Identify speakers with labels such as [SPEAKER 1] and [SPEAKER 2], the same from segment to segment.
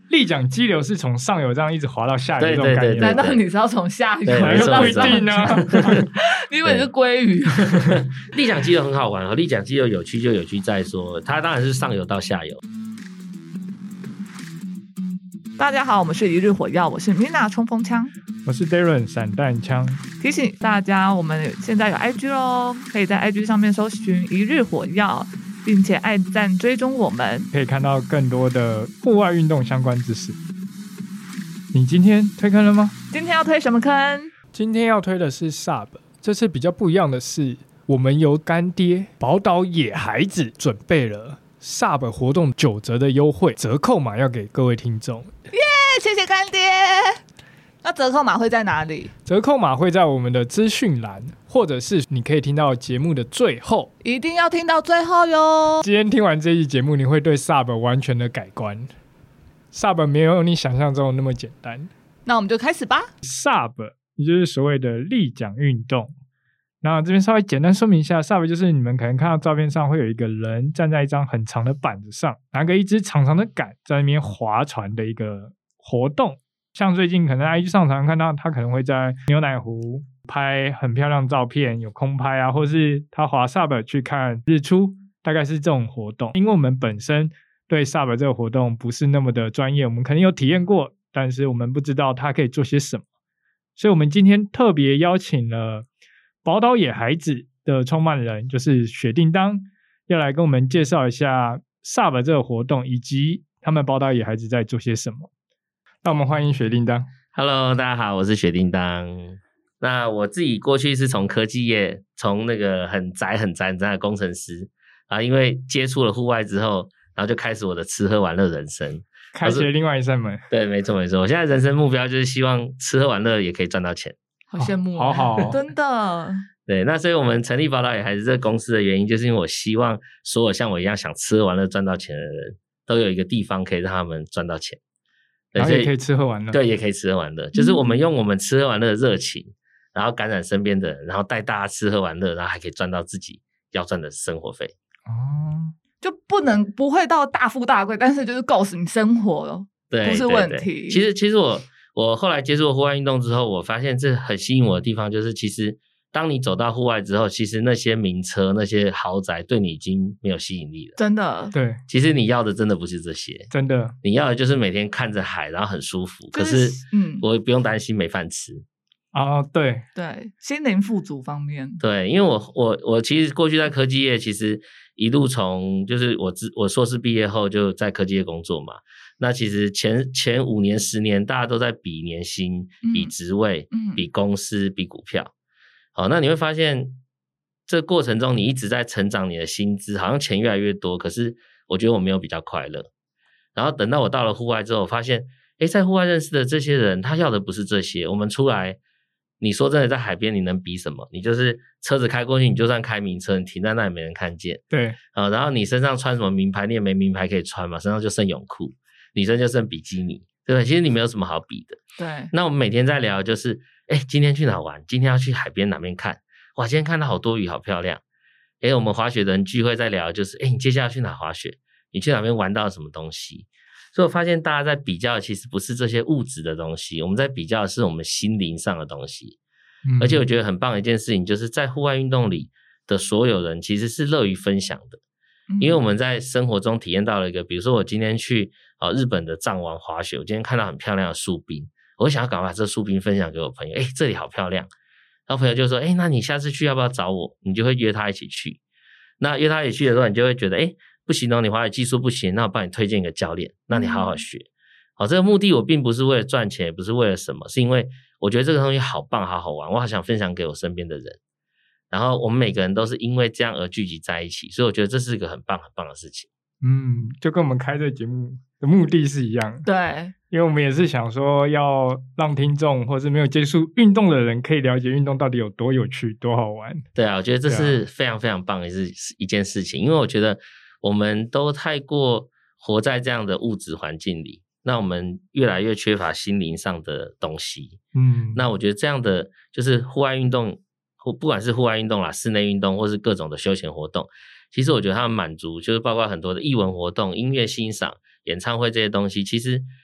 [SPEAKER 1] 立桨激流是从上游这样一直滑到下游这种概念。
[SPEAKER 2] 难道你是要从下游
[SPEAKER 1] 不一定啊？
[SPEAKER 2] 你以为是鲑鱼？
[SPEAKER 3] 立桨激流很好玩哦，立桨激流有趣就有趣在说，它当然是上游到下游。
[SPEAKER 2] 大家好，我们是一日火药，我是 Mina 冲锋枪，
[SPEAKER 1] 我是 Darren 散弹枪。
[SPEAKER 2] 提醒大家，我们现在有 IG 咯，可以在 IG 上面搜寻一日火药，并且按赞追踪我们，
[SPEAKER 1] 可以看到更多的户外运动相关知识。你今天推坑了吗？
[SPEAKER 2] 今天要推什么坑？
[SPEAKER 1] 今天要推的是 SUP。 这次比较不一样的是，我们由干爹宝岛野孩子准备了 SUP 活动9折的优惠折扣码要给各位听众。
[SPEAKER 2] 耶，谢谢干爹。那折扣码会在哪里？
[SPEAKER 1] 折扣码会在我们的资讯栏，或者是你可以听到节目的最后，
[SPEAKER 2] 一定要听到最后哟。
[SPEAKER 1] 今天听完这一集节目，你会对 SUP 完全的改观。 SUP 没有你想象中的那么简单。
[SPEAKER 2] 那我们就开始吧。
[SPEAKER 1] SUP 也就是所谓的立桨运动。那这边稍微简单说明一下， SUP 就是你们可能看到照片上会有一个人站在一张很长的板子上，拿个一支长长的杆在那边划船的一个活动。像最近可能 IG 上常看到他可能会在牛奶湖拍很漂亮的照片，有空拍啊，或是他滑 SUP 去看日出，大概是这种活动。因为我们本身对 SUP 这个活动不是那么的专业，我们可能有体验过，但是我们不知道它可以做些什么，所以我们今天特别邀请了宝岛野孩子的创办人，就是雪叮当，要来跟我们介绍一下 SUP 这个活动，以及他们宝岛野孩子在做些什么。那我们欢迎雪叮当。
[SPEAKER 3] Hello， 大家好，我是雪叮当。那我自己过去是从科技业，从那个很宅的工程师啊，因为接触了户外之后，然后就开始我的吃喝玩乐人生，
[SPEAKER 1] 开启了另外一扇门。
[SPEAKER 3] 对，没错没错。我现在人生目标就是希望吃喝玩乐也可以赚到钱。
[SPEAKER 2] 好羡慕
[SPEAKER 1] 好好哦。
[SPEAKER 2] 真的。
[SPEAKER 3] 对，那所以我们成立宝岛野孩子这个公司的原因，就是因为我希望所有像我一样想吃喝玩乐赚到钱的人，都有一个地方可以让他们赚到钱。
[SPEAKER 1] 然后也可以吃喝玩乐。
[SPEAKER 3] 对，也可以吃喝玩乐，就是我们用我们吃喝玩乐的热情，然后感染身边的人，然后带大家吃喝玩乐，然后还可以赚到自己要赚的生活费。
[SPEAKER 1] 哦，
[SPEAKER 2] 就不会到大富大贵，但是就是够你生活了，
[SPEAKER 3] 对，
[SPEAKER 2] 不是问题。
[SPEAKER 3] 对对，其实我后来接触户外运动之后，我发现这很吸引我的地方，就是其实当你走到户外之后，其实那些名车、那些豪宅对你已经没有吸引力了。
[SPEAKER 2] 真的。
[SPEAKER 1] 对，
[SPEAKER 3] 其实你要的真的不是这些，
[SPEAKER 1] 真的，
[SPEAKER 3] 你要的就是每天看着海，然后很舒服。
[SPEAKER 2] 就是、
[SPEAKER 3] 可是，我不用担心没饭吃。
[SPEAKER 1] 哦，对
[SPEAKER 2] 对，心灵富足方面。
[SPEAKER 3] 对，因为我其实过去在科技业，其实一路从就是我硕士毕业后就在科技业工作嘛。那其实前5年10年，大家都在比年薪、比职位、比公司、比股票。好，那你会发现这过程中你一直在成长你的薪资，好像钱越来越多，可是我觉得我没有比较快乐。然后等到我到了户外之后，我发现在户外认识的这些人，他要的不是这些。我们出来，你说真的在海边你能比什么？你就是车子开过去，你就算开名车，你停在那里没人看见。
[SPEAKER 1] 对，
[SPEAKER 3] 然后你身上穿什么名牌，你也没名牌可以穿嘛，身上就剩泳裤，女生就剩比基尼，对不对？其实你没有什么好比的。
[SPEAKER 2] 对。
[SPEAKER 3] 那我们每天在聊就是今天去哪玩？今天要去海边哪边看？哇，今天看到好多鱼，好漂亮。我们滑雪的人聚会在聊就是你接下来去哪滑雪？你去哪边玩到什么东西？所以我发现大家在比较的其实不是这些物质的东西，我们在比较的是我们心灵上的东西。而且我觉得很棒的一件事情，就是在户外运动里的所有人其实是乐于分享的。因为我们在生活中体验到了一个，比如说我今天去日本的藏王滑雪，我今天看到很漂亮的树冰，我想要赶快把这树冰分享给我朋友，这里好漂亮。然后朋友就说那你下次去要不要找我？你就会约他一起去。那约他一起去的时候，你就会觉得不行你滑雪技术不行，那我帮你推荐一个教练，那你好好学。这个目的我并不是为了赚钱，也不是为了什么，是因为我觉得这个东西好棒好好玩，我好想分享给我身边的人。然后我们每个人都是因为这样而聚集在一起，所以我觉得这是一个很棒很棒的事情。
[SPEAKER 1] 就跟我们开这个节目的目的是一样的。
[SPEAKER 2] 对，
[SPEAKER 1] 因为我们也是想说要让听众或是没有接触运动的人可以了解运动到底有多有趣多好玩。
[SPEAKER 3] 对啊，我觉得这是非常非常棒的一件事情。因为我觉得我们都太过活在这样的物质环境里，那我们越来越缺乏心灵上的东西。那我觉得这样的就是户外运动，不管是户外运动啦、室内运动或是各种的休闲活动，其实我觉得他们满足就是包括很多的艺文活动、音乐欣赏、演唱会这些东西，其实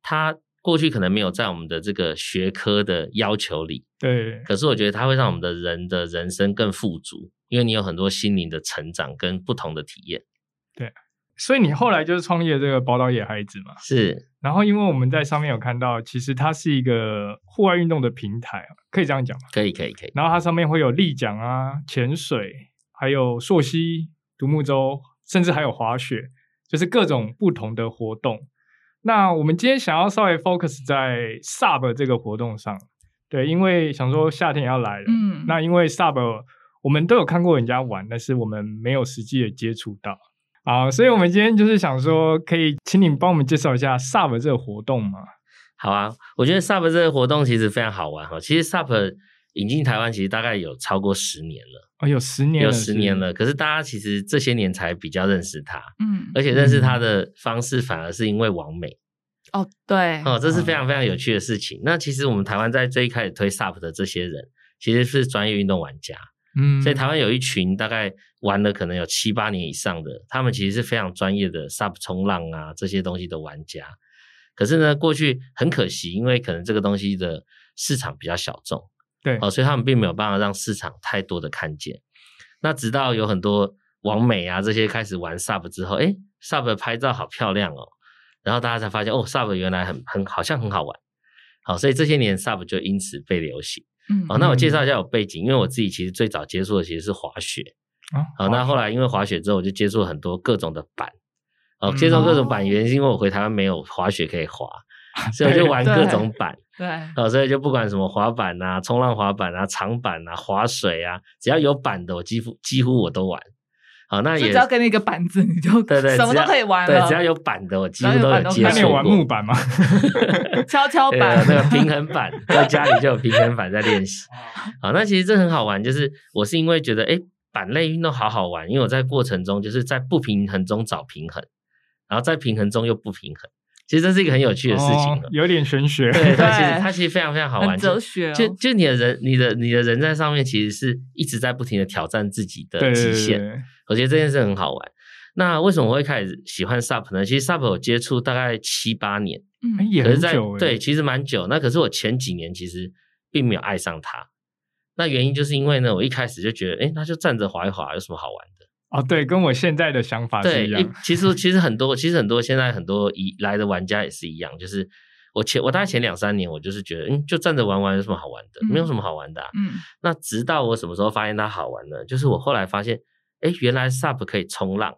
[SPEAKER 3] 它过去可能没有在我们的这个学科的要求里，
[SPEAKER 1] 对，
[SPEAKER 3] 可是我觉得它会让我们的人生更富足，因为你有很多心灵的成长跟不同的体验。
[SPEAKER 1] 对，所以你后来就是创业这个宝岛野孩子嘛。
[SPEAKER 3] 是，
[SPEAKER 1] 然后因为我们在上面有看到，其实它是一个户外运动的平台，可以这样讲吗？
[SPEAKER 3] 可以。
[SPEAKER 1] 然后它上面会有立桨啊、潜水，还有溯溪、独木舟，甚至还有滑雪，就是各种不同的活动。那我们今天想要稍微 focus 在 SUP 这个活动上，对，因为想说夏天也要来了，那因为 SUP 我们都有看过人家玩，但是我们没有实际的接触到啊，所以我们今天就是想说，可以请你帮我们介绍一下 SUP 这个活动吗？
[SPEAKER 3] 好啊，我觉得 SUP 这个活动其实非常好玩哈。其实 SUP 引进台湾其实大概有超过10年了。
[SPEAKER 1] 哦，有10年了，
[SPEAKER 3] 有10年了。可是大家其实这些年才比较认识它，而且认识它的方式反而是因为网美。
[SPEAKER 2] 哦，对，
[SPEAKER 3] 这是非常非常有趣的事情。那其实我们台湾在最一开始推 SUP 的这些人，其实是专业运动玩家。所以台湾有一群大概玩了可能有7、8年以上的，他们其实是非常专业的 SUP 冲浪啊这些东西的玩家。可是呢，过去很可惜，因为可能这个东西的市场比较小众，
[SPEAKER 1] 对，
[SPEAKER 3] 所以他们并没有办法让市场太多的看见。那直到有很多网美啊这些开始玩 SUP 之后，SUP 的拍照好漂亮哦，然后大家才发现SUP 原来好像很好玩。好，所以这些年 SUP 就因此被流行。那我介绍一下我背景，因为我自己其实最早接触的其实是滑雪。好，那后来因为滑雪之后，我就接触很多各种的板。接触各种板原因是因为我回台湾没有滑雪可以滑，所以我就玩各种板。
[SPEAKER 2] 对，
[SPEAKER 3] 所以就不管什么滑板啊、冲浪滑板啊、长板啊、滑水啊，只要有板的我几乎我都玩。好，那也
[SPEAKER 2] 只要给你一个板子，你就
[SPEAKER 3] 对
[SPEAKER 2] 什么都可以玩了。
[SPEAKER 3] 对，只要有板的我几乎都有接触过。
[SPEAKER 1] 那你有玩木板吗？
[SPEAKER 2] 跷板，
[SPEAKER 3] 那个平衡板，在家里就有平衡板在练习。好，那其实这很好玩，就是我是因为觉得板类运动好好玩，因为我在过程中就是在不平衡中找平衡，然后在平衡中又不平衡。其实这是一个很有趣的事情，
[SPEAKER 1] 有点玄学。
[SPEAKER 3] 对，它其实非常非常好玩，
[SPEAKER 2] 很哲学。
[SPEAKER 3] 就你的人在上面，其实是一直在不停的挑战自己的极限。
[SPEAKER 1] 对，
[SPEAKER 3] 我觉得这件事很好玩。那为什么我会开始喜欢 SUP 呢？其实 SUP 我接触大概7、8年，
[SPEAKER 1] 也很久。
[SPEAKER 3] 对，其实蛮久。那可是我前几年其实并没有爱上它。那原因就是因为呢，我一开始就觉得，那就站着滑一滑，有什么好玩的？
[SPEAKER 1] 对，跟我现在的想法是一样。
[SPEAKER 3] 其实很多现在很多来的玩家也是一样，就是我大概前2、3年我就是觉得，就站着玩玩有什么好玩的？没有什么好玩的。那直到我什么时候发现它好玩呢？就是我后来发现，原来 SUP 可以冲浪。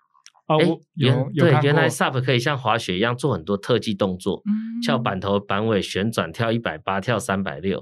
[SPEAKER 3] 原来 SUP 可以像滑雪一样做很多特技动作，翘板头、板尾、旋转、跳180、跳360。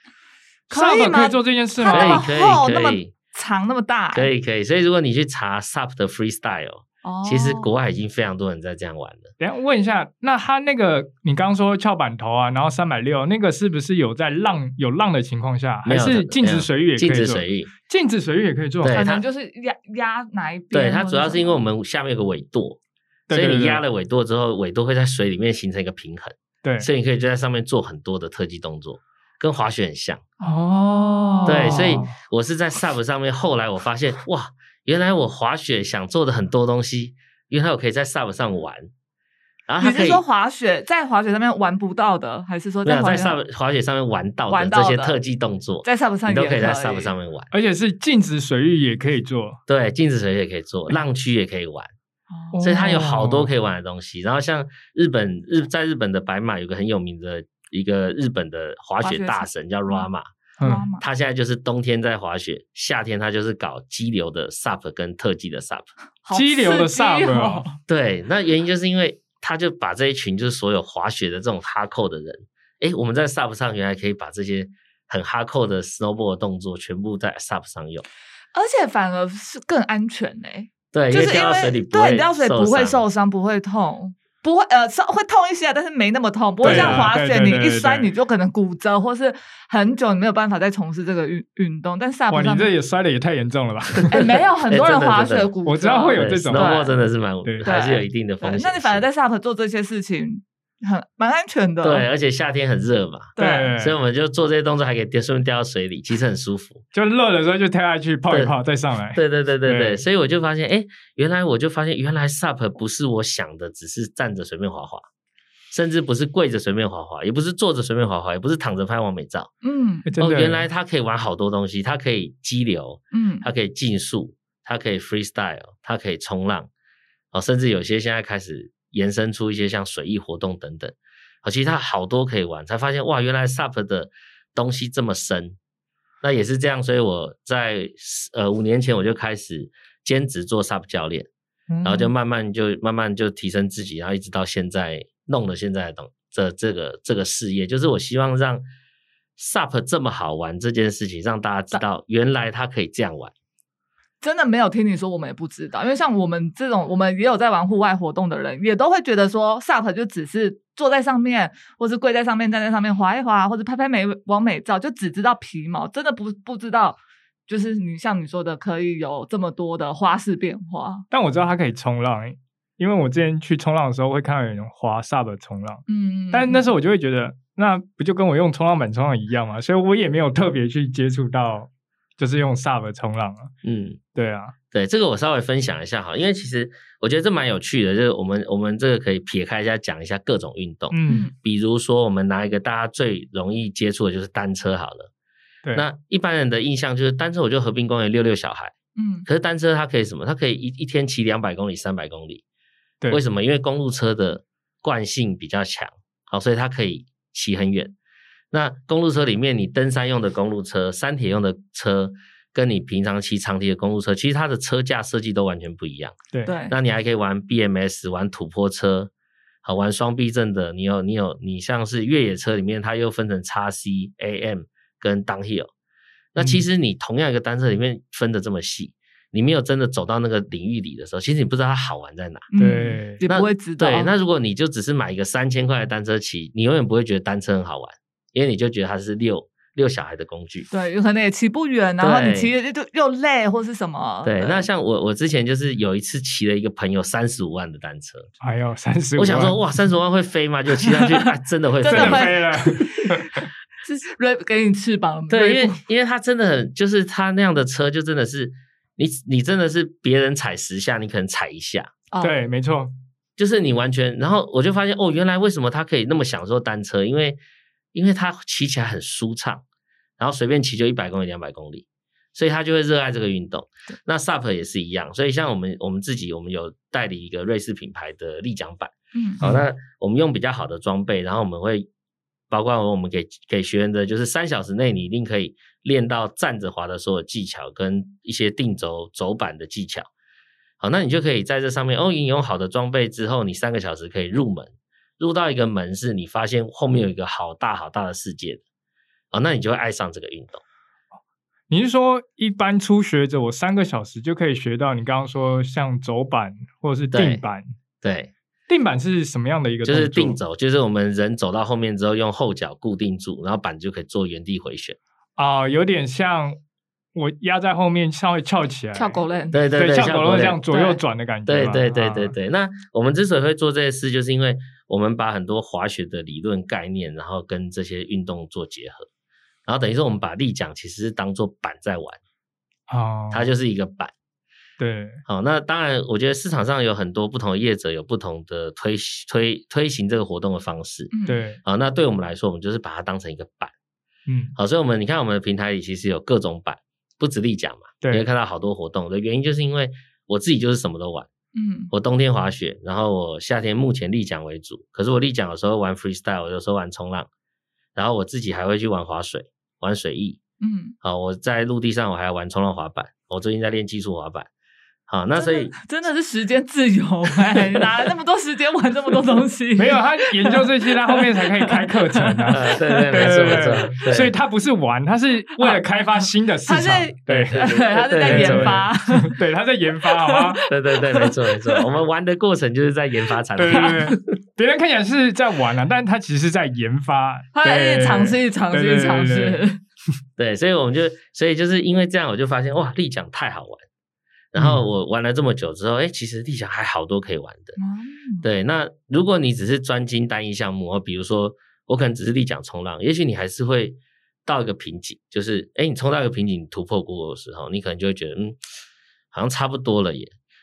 [SPEAKER 1] SUP 可以做这件事吗？
[SPEAKER 3] 可以。
[SPEAKER 2] 长那么大，
[SPEAKER 3] 可以。所以如果你去查 SUP 的 freestyle，其实国外已经非常多人在这样玩了。
[SPEAKER 1] 等一下问一下，那他那个你刚刚说翘板头啊，然后360，那个是不是有在有浪的情况下，还是静止水域也可以做？静止水域也可以做，
[SPEAKER 2] 可能就是压哪一边？
[SPEAKER 3] 对，它主要是因为我们下面有个尾舵，所以你压了尾舵之后，尾舵会在水里面形成一个平衡。
[SPEAKER 1] 对，
[SPEAKER 3] 所以你可以就在上面做很多的特技动作。跟滑雪很像对，所以我是在 SUP 上面，后来我发现哇，原来我滑雪想做的很多东西，原来我可以在 SUP 上玩。然后
[SPEAKER 2] 你是说在滑雪上面玩不到的，还是说在
[SPEAKER 3] 滑雪上面玩到的这些特技动作，
[SPEAKER 2] 在 SUP 上
[SPEAKER 3] 你都可以在 SUP 上面玩，
[SPEAKER 1] 而且是静止水域也可以做。
[SPEAKER 3] 对，静止水域也可以做，浪区也可以玩。所以它有好多可以玩的东西。然后像在日本的白马有个很有名的一个日本的滑雪大神叫 Rama，他现在就是冬天在滑雪，夏天他就是搞激流的 SUP 跟特技的 SUP。
[SPEAKER 1] 激流的 SUP
[SPEAKER 3] 对，那原因就是因为他就把这一群就是所有滑雪的这种哈扣的人，我们在 SUP 上原来可以把这些很哈扣的 snowboard 的动作全部在 SUP 上用，
[SPEAKER 2] 而且反而是更安全
[SPEAKER 3] 对，
[SPEAKER 2] 就是
[SPEAKER 3] 因为掉到水里
[SPEAKER 2] 不会受伤，不会痛。不会会痛一些，但是没那么痛，不会像滑雪，你一摔你就可能骨折，或是很久你没有办法再从事这个运动。但 SUP 上，
[SPEAKER 1] 你这也摔的也太严重了吧？
[SPEAKER 2] 没有，很多人滑雪骨折，
[SPEAKER 1] 我知道会有这种
[SPEAKER 3] ，snowboard 真的是还是有一定的风险。
[SPEAKER 2] 那你反而在 SUP 做这些事情，蛮安全的。
[SPEAKER 3] 对，而且夏天很热嘛，
[SPEAKER 2] 对，
[SPEAKER 3] 所以我们就做这些动作，还可以顺便掉到水里，其实很舒服。
[SPEAKER 1] 就热的时候就跳下去泡一泡，再上来。
[SPEAKER 3] 对，所以我就发现，原来 SUP 不是我想的，只是站着随便滑滑。 甚至不是跪着随便滑滑，也不是坐着随便滑滑，也不是躺着拍完美照。
[SPEAKER 1] 真的
[SPEAKER 3] 原来它可以玩好多东西，它可以激流，它可以竞速，它可以 freestyle， 它可以冲浪，甚至有些现在开始延伸出一些像水翼活动等等。其实它好多可以玩，才发现哇，原来 SUP 的东西这么深。那也是这样，所以我在5年前我就开始兼职做 SUP 教练，然后就慢慢就提升自己，然后一直到现在弄了现在的这个事业，就是我希望让 SUP 这么好玩这件事情让大家知道原来它可以这样玩。
[SPEAKER 2] 真的没有听你说，我们也不知道，因为像我们这种我们也有在玩户外活动的人，也都会觉得说 SUP 就只是坐在上面，或是跪在上面站在上面滑一滑，或者拍拍完美照，就只知道皮毛，真的不知道就是像你说的可以有这么多的花式变化。
[SPEAKER 1] 但我知道它可以冲浪，因为我之前去冲浪的时候会看到有人滑 SUP 冲浪，但那时候我就会觉得那不就跟我用冲浪板冲浪一样嘛，所以我也没有特别去接触到就是用 SUP 冲浪啊。对啊，
[SPEAKER 3] 对，这个我稍微分享一下哈，因为其实我觉得这蛮有趣的，就是我们这个可以撇开一下讲一下各种运动。比如说我们拿一个大家最容易接触的就是单车好了。
[SPEAKER 1] 对，
[SPEAKER 3] 那一般人的印象就是单车我就河滨公园遛小孩。可是单车它可以什么？它可以一天骑200公里300公里。
[SPEAKER 1] 对，
[SPEAKER 3] 为什么？因为公路车的惯性比较强，好，所以它可以骑很远。那公路车里面你登山用的公路车，山铁用的车，跟你平常骑长堤的公路车，其实它的车架设计都完全不一样。
[SPEAKER 1] 对，
[SPEAKER 3] 那你还可以玩 BMS， 玩土坡车，好，玩双避震的，你像是越野车里面它又分成 XC、AM 跟 Downhill。那其实你同样一个单车里面分得这么细，你没有真的走到那个领域里的时候，其实你不知道它好玩在哪。
[SPEAKER 1] 对，
[SPEAKER 2] 也不会知道。
[SPEAKER 3] 对，那如果你就只是买一个3000块的单车骑，你永远不会觉得单车很好玩，因为你就觉得它是遛小孩的工具。
[SPEAKER 2] 对，有可能也骑不远，然后你骑就又累或是什么。
[SPEAKER 3] 对，那像我之前就是有一次骑了一个朋友35万的单车。
[SPEAKER 1] 哎呦，35万！
[SPEAKER 3] 我想说哇，35万会飞吗？就骑上去，真的会飞，
[SPEAKER 2] 真的
[SPEAKER 1] 飞了。
[SPEAKER 2] 是给你翅膀。
[SPEAKER 3] 对，因为它真的很，就是它那样的车就真的是你真的是别人踩10下，你可能踩1下。
[SPEAKER 1] 对，没错，
[SPEAKER 3] 就是你完全，然后我就发现原来为什么他可以那么享受单车，因为他骑起来很舒畅，然后随便骑就100公里200公里，所以他就会热爱这个运动。那 SUP 也是一样，所以像我们有代理一个瑞士品牌的立桨板。好，那我们用比较好的装备，然后我们会包括我们给学员的就是3小时内你一定可以练到站着滑的所有技巧跟一些定轴板的技巧。好，那你就可以在这上面你用好的装备之后，你3个小时可以入门，入到一个门是你发现后面有一个好大好大的世界的。那你就会爱上这个运动。
[SPEAKER 1] 你是说一般初学者我3个小时就可以学到你刚刚说像走板或者是定板？
[SPEAKER 3] 对，
[SPEAKER 1] 定板是什么样的一个动作？
[SPEAKER 3] 就是定轴，就是我们人走到后面之后用后脚固定住，然后板就可以做原地回旋。
[SPEAKER 1] 有点像我压在后面稍微翘起来，
[SPEAKER 2] 翘狗链。
[SPEAKER 3] 对，
[SPEAKER 1] 像狗链这样左右转的感觉。
[SPEAKER 3] 对。那我们之所以会做这些事，就是因为我们把很多滑雪的理论概念，然后跟这些运动做结合，然后等于说我们把立桨其实是当做板在玩。它就是一个板。
[SPEAKER 1] 对，
[SPEAKER 3] 好，那当然我觉得市场上有很多不同的业者有不同的推行这个活动的方式。
[SPEAKER 1] 对，
[SPEAKER 3] 好，那对我们来说我们就是把它当成一个板。好，所以你看我们的平台里其实有各种板，不止立桨嘛，你会看到好多活动的原因就是因为我自己就是什么都玩。我冬天滑雪，然后我夏天目前立桨为主，可是我立桨有时候玩 freestyle， 有时候玩冲浪，然后我自己还会去玩滑水，玩水翼。好，我在陆地上我还要玩冲浪滑板，我最近在练技术滑板。好，那所以
[SPEAKER 2] 真的是时间自由哪来那么多时间玩这么多东西？
[SPEAKER 1] 没有，他研究这些，他后面才可以开课程啊。
[SPEAKER 3] 对，没错。
[SPEAKER 1] 所以他不是玩，他是为了开发新的市场。对，
[SPEAKER 2] 他是在研发。
[SPEAKER 1] 对，他在研发，好吗？
[SPEAKER 3] 对，没错。我们玩的过程就是在研发产品。
[SPEAKER 1] 对，别人看起来是在玩啊，但他其实是在研发，
[SPEAKER 2] 他在尝试。
[SPEAKER 3] 对，所以就是因为这样，我就发现哇，立桨太好玩。然后我玩了这么久之后，其实立桨还好多可以玩的。对，那如果你只是专精单一项目，比如说我可能只是立桨冲浪，也许你还是会到一个瓶颈，就是你冲到一个瓶颈突破过的时候，你可能就会觉得好像差不多了耶。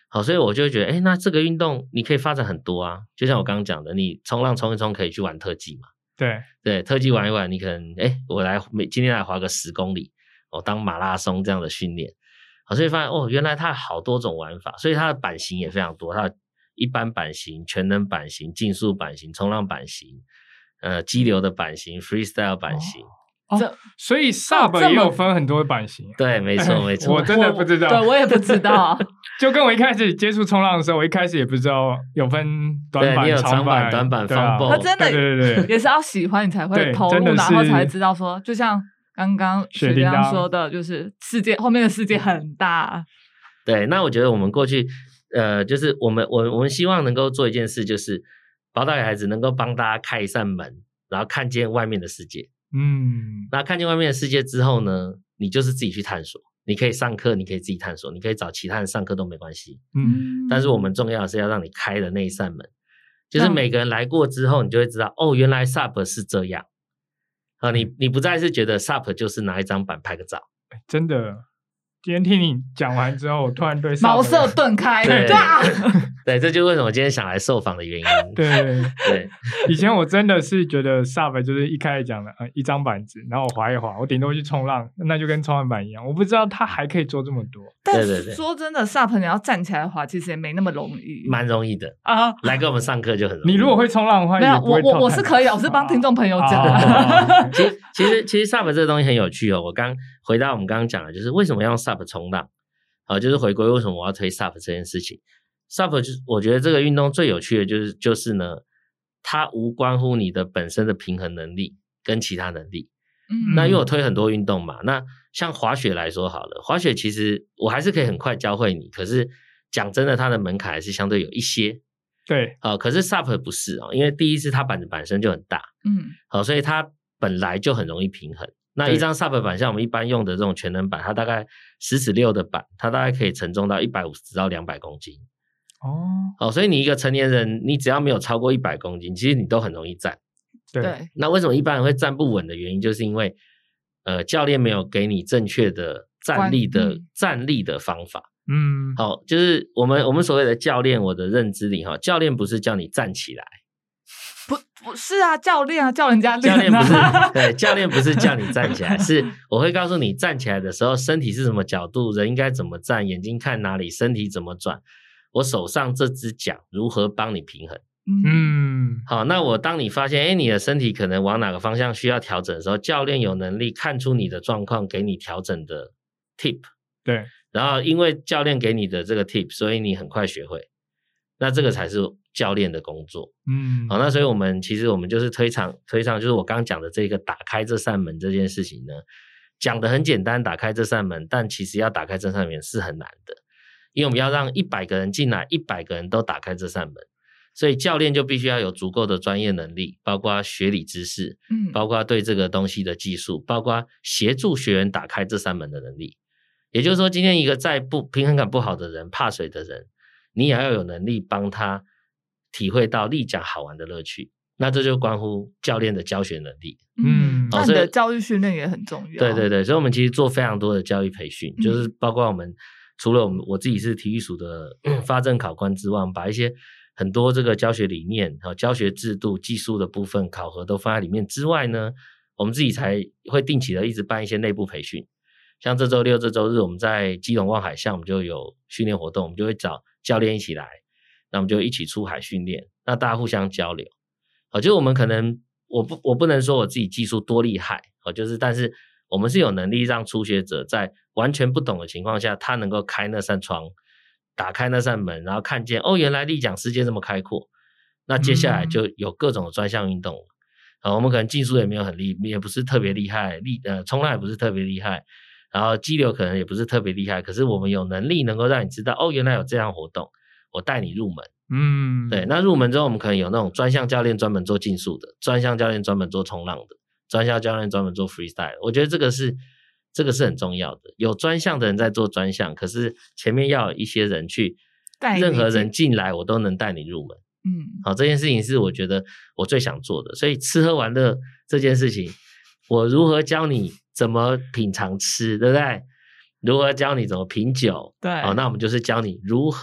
[SPEAKER 3] 好，所以我就会觉得，那这个运动你可以发展很多啊，就像我刚刚讲的，你冲浪冲一冲可以去玩特技嘛，对，特技玩一玩，你可能我今天来滑个10公里，当马拉松这样的训练，好，所以发现原来它有好多种玩法，所以它的版型也非常多，它有一般版型、全能版型、竞速版型、冲浪版型，激流的版型、freestyle 版型。
[SPEAKER 1] 所以 SUP 也有分很多版型。
[SPEAKER 3] 对，没错没错，
[SPEAKER 1] 我真的不知道。
[SPEAKER 2] 对，我也不知道。
[SPEAKER 1] 就跟我一开始接触冲浪的时候，我一开始也不知道有分短版、
[SPEAKER 3] 长版、短版、方波。
[SPEAKER 2] 那真的
[SPEAKER 1] 对，
[SPEAKER 2] 也是要喜欢你才会投入，然后才会知道说，就像刚刚雪叮当说的，就是后面的世界很大。
[SPEAKER 3] 对，那我觉得我们过去就是我们希望能够做一件事，就是宝岛野孩子能够帮大家开一扇门，然后看见外面的世界。那看见外面的世界之后呢，你就是自己去探索，你可以上课，你可以自己探索，你可以找其他人上课都没关系。但是我们重要的是要让你开的那一扇门，就是每个人来过之后，你就会知道原来 SUP 是这样啊，你不再是觉得 SUP 就是拿一张板拍个照。
[SPEAKER 1] 真的，今天听你讲完之后，我突然对
[SPEAKER 2] 茅塞顿开。
[SPEAKER 3] 对，这就是为什么我今天想来受访的原因。
[SPEAKER 1] 对，以前我真的是觉得 SUP 就是一开始讲的一张板子，然后我滑一滑，我顶多去冲浪，那就跟冲浪板一样。我不知道它还可以做这么多。
[SPEAKER 2] 但是说真的 SUP 你要站起来滑，其实也没那么容易。
[SPEAKER 3] 蛮容易的啊，来跟我们上课就很容易。
[SPEAKER 1] 你如果会冲浪的话，
[SPEAKER 2] 没有，我是可以，我是帮听众朋友讲。
[SPEAKER 3] 其实 SUP 这个东西很有趣哦。我刚回到我们刚刚讲的，就是为什么要用 SUP 冲浪就是回归为什么我要推 SUP 这件事情。SUP 就是我觉得这个运动最有趣的就是呢，它无关乎你的本身的平衡能力跟其他能力。那因为我推很多运动嘛，那像滑雪来说好了，滑雪其实我还是可以很快教会你，可是讲真的，它的门槛还是相对有一些。
[SPEAKER 1] 对，
[SPEAKER 3] 可是 SUP 不是因为第一是它板子本身就很大，所以它本来就很容易平衡。那一张 SUP 板，像我们一般用的这种全能板，它大概10/6的板，它大概可以承重到150到200公斤。所以你一个成年人，你只要没有超过100公斤，其实你都很容易站。
[SPEAKER 1] 对，
[SPEAKER 3] 那为什么一般人会站不稳的原因，就是因为教练没有给你正确的站立的方法。好，就是我们所谓的教练，我的认知里教练不是叫你站起来。
[SPEAKER 2] 不是啊，教练啊，叫人家练啊。
[SPEAKER 3] 教练不是对，教练不是叫你站起来，是我会告诉你站起来的时候，身体是什么角度，人应该怎么站，眼睛看哪里，身体怎么转，我手上这只桨如何帮你平衡。好，那当你发现你的身体可能往哪个方向需要调整的时候，教练有能力看出你的状况，给你调整的 tip。
[SPEAKER 1] 对，
[SPEAKER 3] 然后因为教练给你的这个 tip， 所以你很快学会。那这个才是教练的工作。好，那所以我们就是推倡就是我刚刚讲的这个打开这扇门这件事情呢，讲的很简单，打开这扇门，但其实要打开这扇门是很难的，因为我们要让100个人进来，100个人都打开这扇门，所以教练就必须要有足够的专业能力，包括学理知识，包括对这个东西的技术，包括协助学员打开这扇门的能力。也就是说，今天一个再平衡感不好的人，怕水的人，你也要有能力帮他体会到立桨好玩的乐趣，那这就关乎教练的教学能力。
[SPEAKER 2] 那你的教育训练也很重要。
[SPEAKER 3] 对，所以我们其实做非常多的教育培训，就是包括我们除了我自己是体育署的发证考官之外，我们把一些很多这个教学理念、教学制度、技术的部分考核都放在里面之外呢，我们自己才会定期的一直办一些内部培训。像这周六、这周日，我们在基隆望海巷，我们就有训练活动，我们就会找教练一起来，那我们就一起出海训练，那大家互相交流。就是我们可能我不能说我自己技术多厉害，但是我们是有能力让初学者在完全不懂的情况下，他能够开那扇窗，打开那扇门，然后看见原来立桨世界这么开阔。那接下来就有各种的专项运动。我们可能技术也没有也不是特别厉害，冲浪也不是特别厉害，然后激流可能也不是特别厉害，可是我们有能力能够让你知道原来有这样活动，我带你入门。对，那入门之后我们可能有那种专项教练专门做竞速的，专项教练专门做冲浪的，专项教练专门做 freestyle。我觉得这个是很重要的，有专项的人在做专项，可是前面要有一些人去，任何人进来我都能带你入门。好，这件事情是我觉得我最想做的。所以吃喝玩乐这件事情，我如何教你怎么品尝吃，对不对？如何教你怎么品酒？
[SPEAKER 2] 对，
[SPEAKER 3] 那我们就是教你如何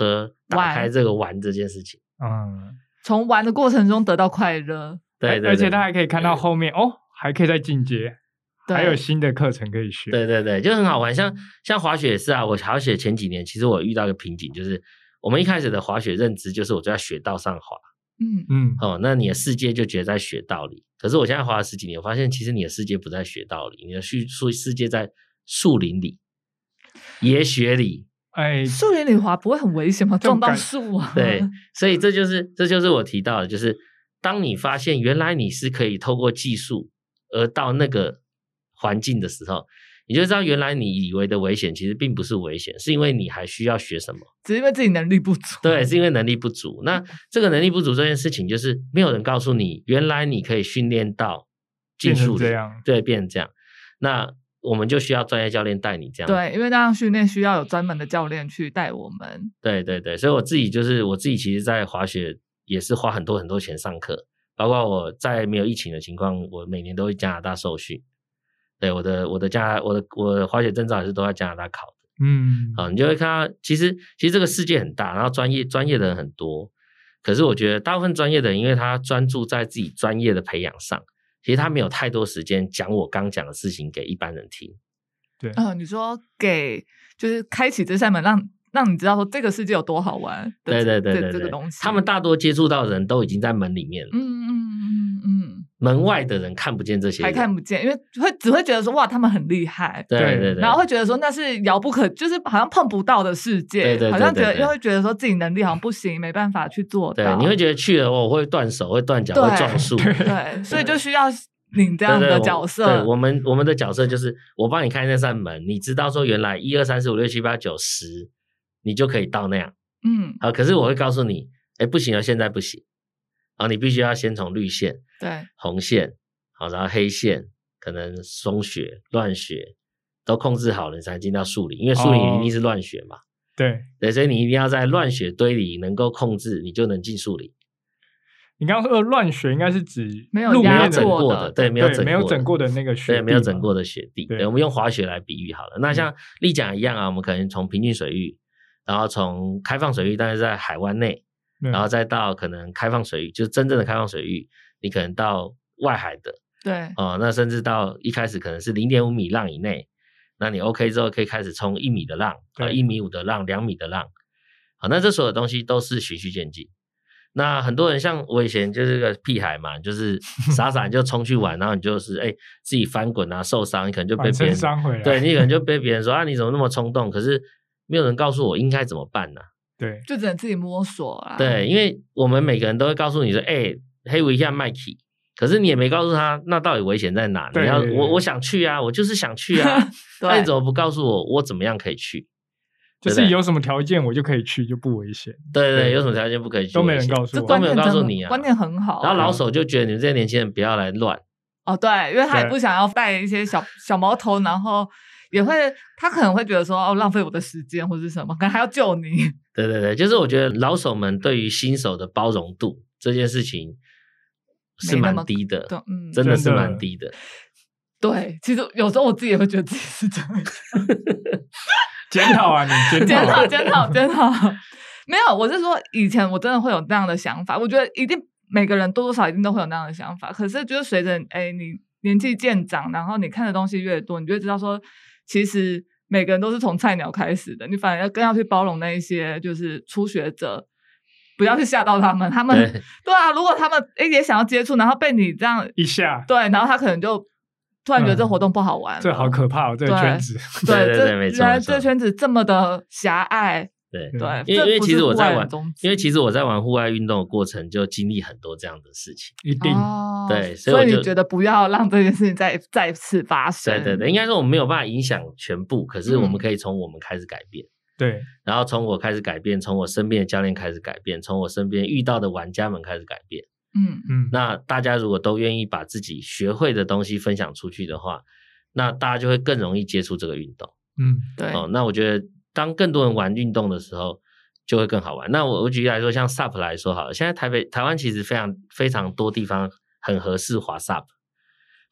[SPEAKER 3] 打开这个玩这件事情。
[SPEAKER 2] 从玩的过程中得到快乐。
[SPEAKER 3] 对，
[SPEAKER 1] 而且他还可以看到后面还可以再进阶，还有新的课程可以学。
[SPEAKER 3] 对，就很好玩。像滑雪也是啊，我滑雪前几年其实我遇到一个瓶颈，就是我们一开始的滑雪认知就是我就在雪道上滑。那你的世界就觉得在雪道里，可是我现在滑了10几年，我发现其实你的世界不在雪道里，你的世界在树林里、野雪里。
[SPEAKER 2] 树林里滑不会很危险吗？撞到树啊？
[SPEAKER 3] 对，所以这就是我提到的，就是当你发现原来你是可以透过技术而到那个环境的时候，你就知道原来你以为的危险其实并不是危险，是因为你还需要学什么，
[SPEAKER 2] 只是因为自己能力不足。
[SPEAKER 3] 对，是因为能力不足。那这个能力不足这件事情，就是没有人告诉你原来你可以训练到技术这样，对，变成这样。那我们就需要专业教练带你这样。
[SPEAKER 2] 对，因为那样训练需要有专门的教练去带我们。
[SPEAKER 3] 对，所以我自己其实在滑雪也是花很多钱上课，包括我在没有疫情的情况，我每年都会加拿大受训。对，我的滑雪证照也是都在加拿大考的。你就会看到其实这个世界很大，然后专业的人很多，可是我觉得大部分专业的人因为他专注在自己专业的培养上，其实他没有太多时间讲我刚讲的事情给一般人听。
[SPEAKER 1] 对，
[SPEAKER 2] 你说就是开启这扇门，让你知道说这个世界有多好玩。
[SPEAKER 3] 对，
[SPEAKER 2] 这个东西，
[SPEAKER 3] 他们大多接触到的人都已经在门里面了。门外的人看不见这些人，
[SPEAKER 2] 还看不见，因为只会觉得说哇，他们很厉害。
[SPEAKER 3] 对，
[SPEAKER 2] 然后会觉得说那是遥不可，就是好像碰不到的世界。
[SPEAKER 3] 对，
[SPEAKER 2] 好像又会觉得说自己能力好像不行，没办法去做到。
[SPEAKER 3] 对，你会觉得去了我会断手、会断脚、会撞树。
[SPEAKER 2] 对，所以就需要你这样的角色。
[SPEAKER 3] 对，我们的角色就是我帮你开那扇门，你知道说原来1、2、3、4、5、6、7、8、9、10，你就可以到那样。好，可是我会告诉你，不行了，现在不行。你必须要先从绿线、
[SPEAKER 2] 对，
[SPEAKER 3] 红线，好，然后黑线，可能松雪、乱雪都控制好了，你才能进到树林，因为树林一定是乱雪嘛。对，所以你一定要在乱雪堆里能够控制，你就能进树林。
[SPEAKER 1] 你刚刚说的乱雪应该是指
[SPEAKER 2] 没有
[SPEAKER 3] 整过的，对，没有
[SPEAKER 1] 整过的那个雪地，
[SPEAKER 3] 对，没有整过的雪地。对，我们用滑雪来比喻好了。那像丽江一样啊，我们可能从平静水域，然后从开放水域，但是在海湾内。然后再到可能开放水域，就是真正的开放水域，你可能到外海的，
[SPEAKER 2] 对，
[SPEAKER 3] 那甚至到一开始可能是0.5米浪以内，那你 OK 之后可以开始冲1米的浪，1.5米的浪，2米的浪，好，那这所有东西都是循序渐进。那很多人像我以前就是个屁孩嘛，就是傻你就冲去玩，然后你就是自己翻滚啊，受伤，你可能就被别人
[SPEAKER 1] 伤回来，
[SPEAKER 3] 对，你可能就被别人说你怎么那么冲动？可是没有人告诉我应该怎么办呢？
[SPEAKER 1] 对，
[SPEAKER 2] 就只能自己摸索啊。
[SPEAKER 3] 对，因为我们每个人都会告诉你说，黑危险麦克，可是你也没告诉他，那到底危险在哪？你要我想去啊，我就是想去啊，那你怎么不告诉我怎么样可以去？
[SPEAKER 1] 就是有什么条件我就可以去，就不危险。
[SPEAKER 3] 对，有什么条件不可以去，
[SPEAKER 1] 都没人告诉我，
[SPEAKER 3] 都没有告诉你啊。
[SPEAKER 2] 观念很好。
[SPEAKER 3] 然后老手就觉得你们这些年轻人不要来乱。
[SPEAKER 2] 对，因为他也不想要带一些小毛头，然后。他可能会觉得说浪费我的时间或是什么，可能还要救你。
[SPEAKER 3] 对，就是我觉得老手们对于新手的包容度这件事情是蛮低的，真的是蛮低的。
[SPEAKER 2] 对，其实有时候我自己也会觉得自己是这样。
[SPEAKER 1] 检讨啊，你检
[SPEAKER 2] 讨。没有，我是说以前我真的会有那样的想法，我觉得一定每个人多多少少一定都会有那样的想法。可是就是随着你年纪渐长，然后你看的东西越多，你就会知道说。其实每个人都是从菜鸟开始的，你反而更要去包容那一些就是初学者，不要去吓到他们。对啊，如果他们也想要接触，然后被你这样
[SPEAKER 1] 一下，
[SPEAKER 2] 对，然后他可能就突然觉得这活动不好玩，
[SPEAKER 1] 这好可怕这个圈子。
[SPEAKER 3] 对，没错，
[SPEAKER 2] 原来这个圈子这么的狭隘。
[SPEAKER 3] 对，因为其实我在玩户外运动的过程，就经历很多这样的事情，
[SPEAKER 1] 一定
[SPEAKER 3] 对，
[SPEAKER 2] 所以你觉得不要让这件事情再次发生？
[SPEAKER 3] 对，应该说我们没有办法影响全部，可是我们可以从我们开始改变，
[SPEAKER 1] 对，
[SPEAKER 3] 然后从我开始改变，从我身边的教练开始改变，从我身边遇到的玩家们开始改变，那大家如果都愿意把自己学会的东西分享出去的话，那大家就会更容易接触这个运动，
[SPEAKER 2] 对，
[SPEAKER 3] 那我觉得。当更多人玩运动的时候，就会更好玩。那我举例来说，像 SUP 来说好了，现在台湾其实非常非常多地方很合适滑 SUP，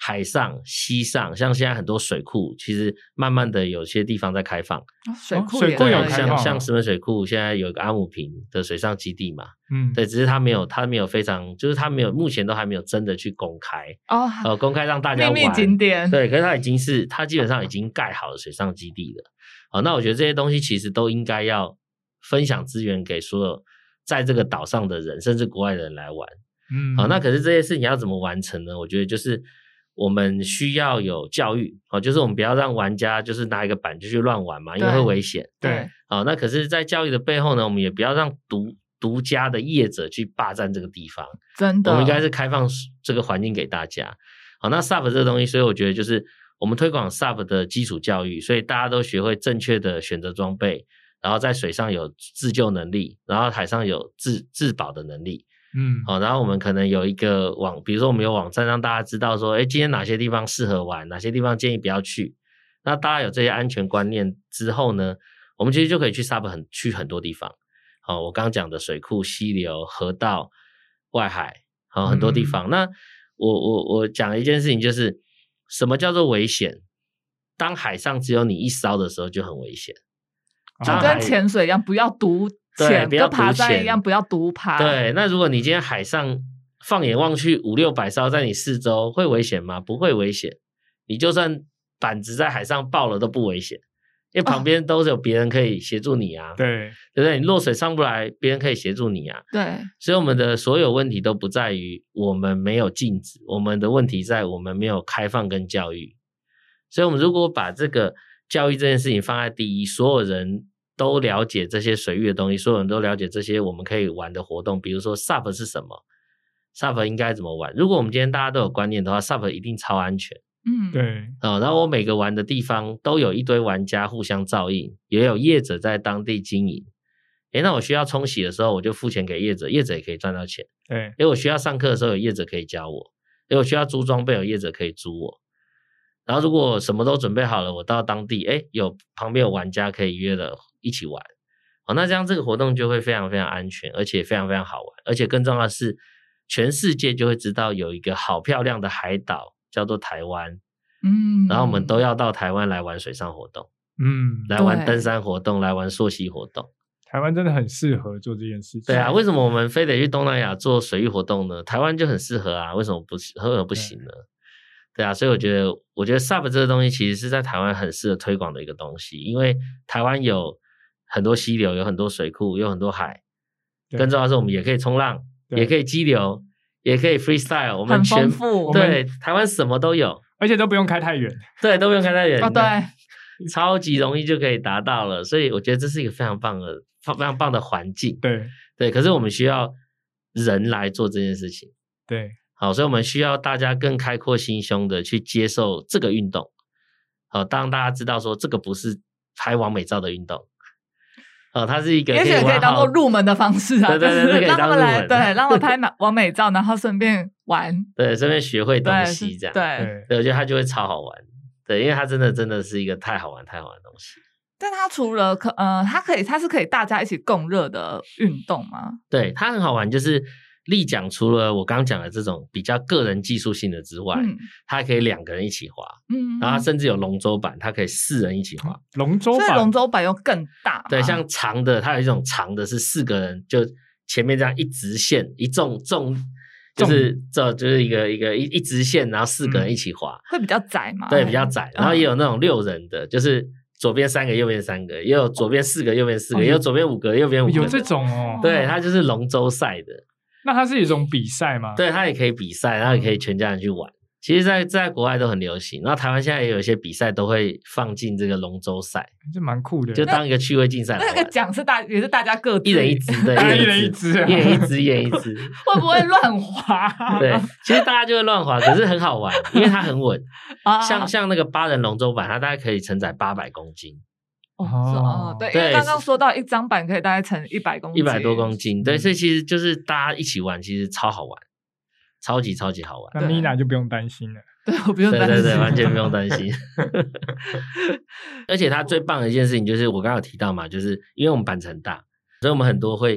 [SPEAKER 3] 海上、溪上，像现在很多水库，其实慢慢的有些地方在开放。
[SPEAKER 2] 水库
[SPEAKER 1] 水库有
[SPEAKER 2] 可以
[SPEAKER 1] 开放
[SPEAKER 3] 像石门水库现在有一个阿姆坪的水上基地嘛，
[SPEAKER 1] 对，
[SPEAKER 3] 只是它没有非常，就是它没有目前都还没有真的去公开公开让大家玩
[SPEAKER 2] 秘密景点。
[SPEAKER 3] 对，可是它基本上已经盖好了水上基地了。那我觉得这些东西其实都应该要分享资源给所有在这个岛上的人，甚至国外的人来玩。那可是这些事情要怎么完成呢？我觉得就是我们需要有教育，就是我们不要让玩家就是拿一个板就去乱玩嘛，因为会危险。
[SPEAKER 1] 对，
[SPEAKER 3] 那可是在教育的背后呢，我们也不要让独家的业者去霸占这个地方，
[SPEAKER 2] 真的，
[SPEAKER 3] 我们应该是开放这个环境给大家。那 SUP 这个东西，所以我觉得就是我们推广 SUP 的基础教育，所以大家都学会正确的选择装备，然后在水上有自救能力，然后海上有自保的能力。然后我们可能有一个比如说我们有网站让大家知道说，今天哪些地方适合玩，哪些地方建议不要去。那大家有这些安全观念之后呢，我们其实就可以去 SUP 去很多地方。我刚刚讲的水库、溪流、河道、外海，很多地方。那我讲一件事情，就是什么叫做危险？当海上只有你一艘的时候就很危险，
[SPEAKER 2] 就跟潜水一样，不要独潜，跟爬山一样，不要独爬。
[SPEAKER 3] 对，那如果你今天海上放眼望去500-600艘在你四周，会危险吗？不会危险。你就算板子在海上爆了都不危险，因为旁边都是有别人可以协助你啊。
[SPEAKER 1] 对
[SPEAKER 3] 不对？你落水上不来，别人可以协助你啊。
[SPEAKER 2] 对，
[SPEAKER 3] 所以我们的所有问题都不在于我们没有禁止，我们的问题在我们没有开放跟教育。所以我们如果把这个教育这件事情放在第一，所有人都了解这些水域的东西，所有人都了解这些我们可以玩的活动，比如说 SUP 是什么， SUP 应该怎么玩。如果我们今天大家都有观念的话， SUP 一定超安全。
[SPEAKER 1] 对
[SPEAKER 3] 然后我每个玩的地方都有一堆玩家互相照应，也有业者在当地经营。那我需要冲洗的时候我就付钱给业者，业者也可以赚到钱。
[SPEAKER 1] 对，
[SPEAKER 3] 我需要上课的时候有业者可以教我，我需要租装备有业者可以租我。然后如果什么都准备好了，我到当地旁边有玩家可以约了一起玩。那这样这个活动就会非常非常安全，而且非常非常好玩，而且更重要的是全世界就会知道有一个好漂亮的海岛叫做台湾。然后我们都要到台湾来玩水上活动，来玩登山活动，来玩溯溪活动。
[SPEAKER 1] 台湾真的很适合做这件事情。
[SPEAKER 3] 对啊，为什么我们非得去东南亚做水域活动呢？台湾就很适合啊，为什么不行呢？对啊，所以我觉得 SUP 这个东西其实是在台湾很适合推广的一个东西，因为台湾有很多溪流，有很多水库，有很多海，更重要的是我们也可以冲浪，也可以激流，也可以 freestyle， 我们
[SPEAKER 2] 很丰富。
[SPEAKER 3] 对，台湾什么都有，
[SPEAKER 1] 而且都不用开太远。
[SPEAKER 3] 对，都不用开太远。
[SPEAKER 2] 对，
[SPEAKER 3] 超级容易就可以达到了，所以我觉得这是一个非常棒的环境。对，可是我们需要人来做这件事情。
[SPEAKER 1] 对，
[SPEAKER 3] 好，所以我们需要大家更开阔心胸的去接受这个运动。好，当大家知道说这个不是拍完美照的运动，它是一个
[SPEAKER 2] 也许可以当做入门的方式啊，
[SPEAKER 3] 对，
[SPEAKER 2] 让他们来，对，让他们拍完美照，然后顺便玩，
[SPEAKER 3] 对，顺便学会东西，这样，
[SPEAKER 2] 对，
[SPEAKER 3] 我觉得它就会超好玩，对，因为它真的是一个太好玩的东西。
[SPEAKER 2] 但它除了它是可以大家一起共热的运动吗？
[SPEAKER 3] 对，它很好玩，就是立桨除了我刚刚讲的这种比较个人技术性的之外，它还可以2个人一起滑，然后它甚至有龙舟版，它可以4人一起滑。
[SPEAKER 1] 龙舟版，
[SPEAKER 2] 所以龙舟版又更大。
[SPEAKER 3] 对，像长的，它有一种长的是4个人，就前面这样一直线一纵，就是一个一直线，然后4个人一起滑，
[SPEAKER 2] 会比较窄嘛？
[SPEAKER 3] 对，比较窄。然后也有那种6人的，就是左边3个，右边3个，也有左边4个，右边4个，也有左边5个，右边5个。
[SPEAKER 1] 有这种哦？
[SPEAKER 3] 对，它就是龙舟赛的。
[SPEAKER 1] 那它是一种比赛吗？
[SPEAKER 3] 对，它也可以比赛，然后也可以全家人去玩。其实在国外都很流行，然后台湾现在也有一些比赛都会放进这个龙舟赛，
[SPEAKER 1] 这蛮酷的，
[SPEAKER 3] 就当一个趣味竞赛。
[SPEAKER 2] 那个奖也是大家各自
[SPEAKER 3] 一人一只，对，
[SPEAKER 1] 一人一只，
[SPEAKER 3] 一人一只，
[SPEAKER 2] 会不会乱滑？
[SPEAKER 3] 对，其实大家就会乱滑，可是很好玩，因为它很稳。像那个8人龙舟版，它大概可以承载800公斤。
[SPEAKER 2] 对，因为刚刚说到一张板可以大概乘100公斤，100
[SPEAKER 3] 多公斤，对，所以其实就是大家一起玩，其实超好玩，超级好玩。
[SPEAKER 1] 那 Mina 就不用担心了，
[SPEAKER 2] 对，我不用担心，
[SPEAKER 3] 对，完全不用担心。而且它最棒的一件事情就是我刚刚有提到嘛，就是因为我们板子很大，所以我们很多会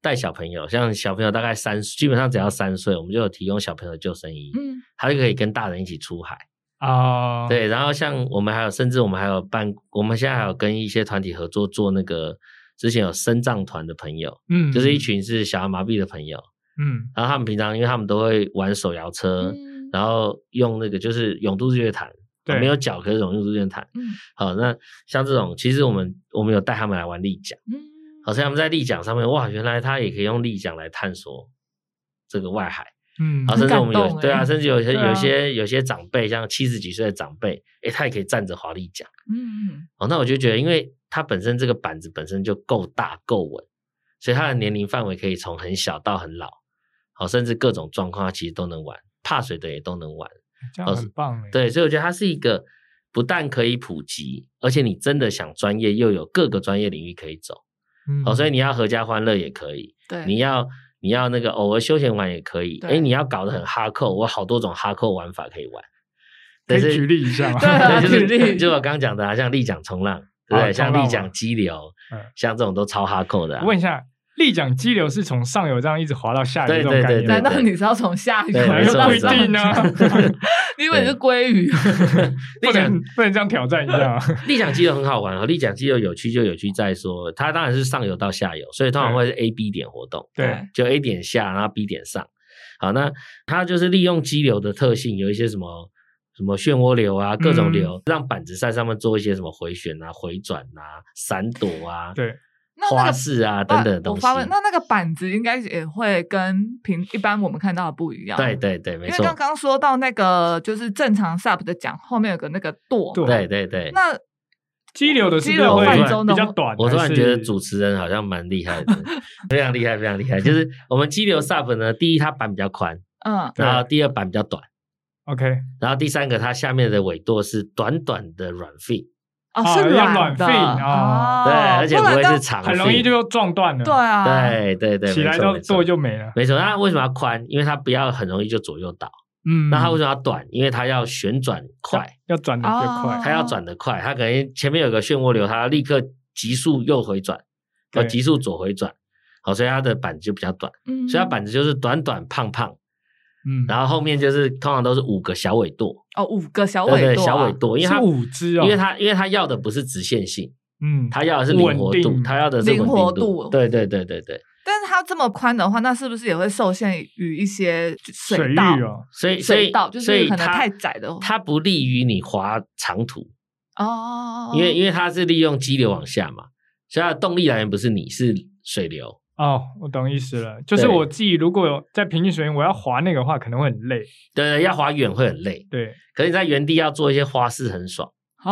[SPEAKER 3] 带小朋友，像小朋友大概基本上只要3岁，我们就有提供小朋友救生衣，他就可以跟大人一起出海。对，然后像我们还有，甚至我们还有我们现在还有跟一些团体合作做那个，之前有身障团的朋友，就是一群是小儿麻痹的朋友，然后他们平常因为他们都会玩手摇车，然后用那个就是泳渡日月潭，没有脚可是泳渡日月潭，好，那像这种其实我们有带他们来玩立桨，好，所以他们在立桨上面，哇，原来他也可以用立桨来探索这个外海。然后甚至我们对啊，甚至有些长辈，像70几岁的长辈，他也可以站着滑立桨。那我就觉得，因为它本身这个板子本身就够大够稳，所以它的年龄范围可以从很小到很老，好，甚至各种状况它其实都能玩，怕水的也都能玩，
[SPEAKER 1] 这样很棒耶。
[SPEAKER 3] 对，所以我觉得它是一个不但可以普及，而且你真的想专业，又有各个专业领域可以走。所以你要合家欢乐也可以，
[SPEAKER 2] 对，
[SPEAKER 3] 你要那个偶尔休闲玩也可以，你要搞得很哈扣，我好多种哈扣玩法可以玩。
[SPEAKER 1] 可以举例一下吗？
[SPEAKER 3] 对，就是我刚刚讲的像立桨冲浪，对不对？像立桨激流，像这种都超哈扣的。
[SPEAKER 1] 我问一下，立桨激流是从上游这样一直滑到下游这种概念？
[SPEAKER 2] 难道你是要从下游滑
[SPEAKER 1] 到上游呢？
[SPEAKER 2] 你以为你是鲑鱼？
[SPEAKER 1] 不能这样挑战一下。
[SPEAKER 3] 立桨激流很好玩，立桨激流有趣就有趣在说，它当然是上游到下游，所以通常会是 A、B 点活动，
[SPEAKER 1] 对，
[SPEAKER 3] 就 A 点下，然后 B 点上。好，那它就是利用激流的特性，有一些什么漩涡流啊，各种流，让板子在上面做一些什么回旋啊、回转啊、闪躲啊，
[SPEAKER 1] 对。
[SPEAKER 3] 花式啊等等的东西。
[SPEAKER 2] 我发问，那个板子应该也会跟一般我们看到的不一样。
[SPEAKER 3] 对对对，没错。
[SPEAKER 2] 因为刚刚说到那个就是正常 SUP 的桨后面有个那个舵。
[SPEAKER 3] 对对对。
[SPEAKER 2] 那
[SPEAKER 1] 激流的是不是会比较短？
[SPEAKER 3] 我突然觉得主持人好像蛮厉害的，非常厉害，非常厉害。就是我们激流 SUP 呢，第一它板比较宽，然后第二板比较短
[SPEAKER 1] ，OK，
[SPEAKER 3] 然后第三个它下面的尾舵是短短的软 fin。
[SPEAKER 2] 是软
[SPEAKER 1] 的
[SPEAKER 3] 对，而且不会是长，
[SPEAKER 1] 很容易就撞断了。
[SPEAKER 2] 对啊，
[SPEAKER 3] 对对对，
[SPEAKER 1] 起来舵就没了。
[SPEAKER 3] 没错，那为什么要宽？因为它不要很容易就左右倒。那它为什么要短？因为它要旋转快，
[SPEAKER 1] 要转得比较快。
[SPEAKER 3] 它要转得快，它可能前面有个漩涡流，它要立刻急速右回转，要急速左回转。好，所以它的板子就比较短。所以它板子就是短短胖胖。然后后面就是通常都是5个小尾舵
[SPEAKER 2] ，5个小尾舵，
[SPEAKER 3] 对，小尾舵，因为它
[SPEAKER 1] 5只哦，
[SPEAKER 3] 因为它要的不是直线性，它要的是灵活度，它要的是
[SPEAKER 2] 灵活度，
[SPEAKER 3] 对对对对对。
[SPEAKER 2] 但是它这么宽的话，那是不是也会受限于一些
[SPEAKER 1] 水
[SPEAKER 2] 道？
[SPEAKER 3] 水
[SPEAKER 2] 道就是可能太窄的，
[SPEAKER 3] 它不利于你滑长途哦，因为它是利用激流往下嘛，所以它的动力来源不是你，是水流。
[SPEAKER 1] 我懂意思了，就是我自己如果在平静水域我要滑那个的话，可能会很累。
[SPEAKER 3] 对，要滑远会很累。
[SPEAKER 1] 对，
[SPEAKER 3] 可是你在原地要做一些花式很爽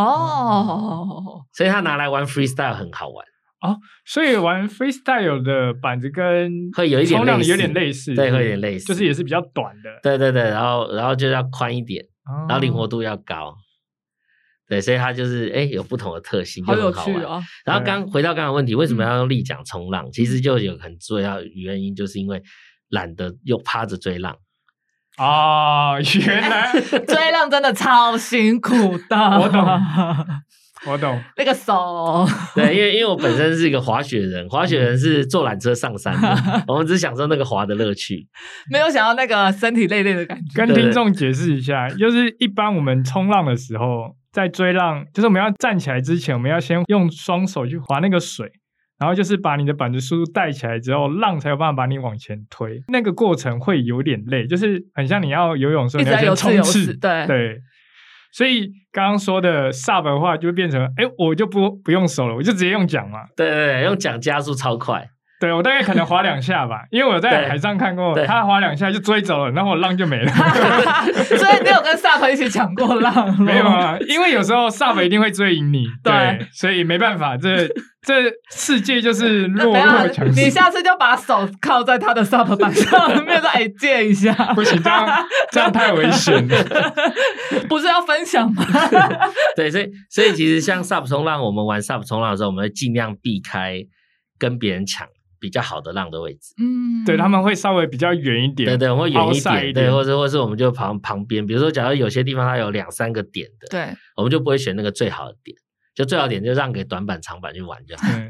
[SPEAKER 3] 所以他拿来玩 freestyle 很好玩
[SPEAKER 1] 所以玩 freestyle 的板子跟
[SPEAKER 3] 会有一点
[SPEAKER 1] 类似，
[SPEAKER 3] 对，会有点类似，
[SPEAKER 1] 就是也是比较短的。
[SPEAKER 3] 对对对，然后就要宽一点，然后灵活度要高。对，所以它就是有不同的特性，
[SPEAKER 2] 好有
[SPEAKER 3] 就很好玩。
[SPEAKER 2] 趣哦。
[SPEAKER 3] 然后回到刚刚的问题，为什么要用立桨冲浪？其实就有很重要的原因，就是因为懒得又趴着追浪。
[SPEAKER 1] 原来
[SPEAKER 2] 追浪真的超辛苦的。
[SPEAKER 1] 我懂。
[SPEAKER 2] 那个手。
[SPEAKER 3] 对，因为我本身是一个滑雪人，滑雪人是坐缆车上山的，我们只享受那个滑的乐趣，
[SPEAKER 2] 没有想要那个身体累累的感觉。
[SPEAKER 1] 跟听众解释一下，就是一般我们冲浪的时候。在追浪，就是我们要站起来之前，我们要先用双手去划那个水，然后就是把你的板子速度带起来之后，浪才有办法把你往前推。那个过程会有点累，就是很像你要游泳的时候，你要先冲刺。对。所以刚刚说的 SUP 的话，就会变成，我就不用手了，我就直接用桨嘛。
[SPEAKER 3] 对对对，用桨加速超快。
[SPEAKER 1] 对，我大概可能滑2下吧，因为我在海上看过，他滑2下就追走了，然后我浪就没了。
[SPEAKER 2] 所以你有跟 SUP 一起抢过浪？
[SPEAKER 1] 没有啊，因为有时候 SUP 一定会追赢你，对，所以没办法，这世界就是弱强势。
[SPEAKER 2] 你下次就把手靠在他的 SUP 板上面，说借一下。
[SPEAKER 1] 不行，这样太危险了。
[SPEAKER 2] 不是要分享吗？
[SPEAKER 3] 对，所以其实像 SUP 冲浪，我们玩 SUP 冲浪的时候，我们会尽量避开跟别人抢比较好的浪的位置。
[SPEAKER 1] 对，他们会稍微比较远一点。
[SPEAKER 3] 对，我们会远一点。对，或是我们就旁边，比如说假如有些地方它有2-3个点的，
[SPEAKER 2] 对，
[SPEAKER 3] 我们就不会选那个最好的点，就最好的点就让给短板长板去玩就好。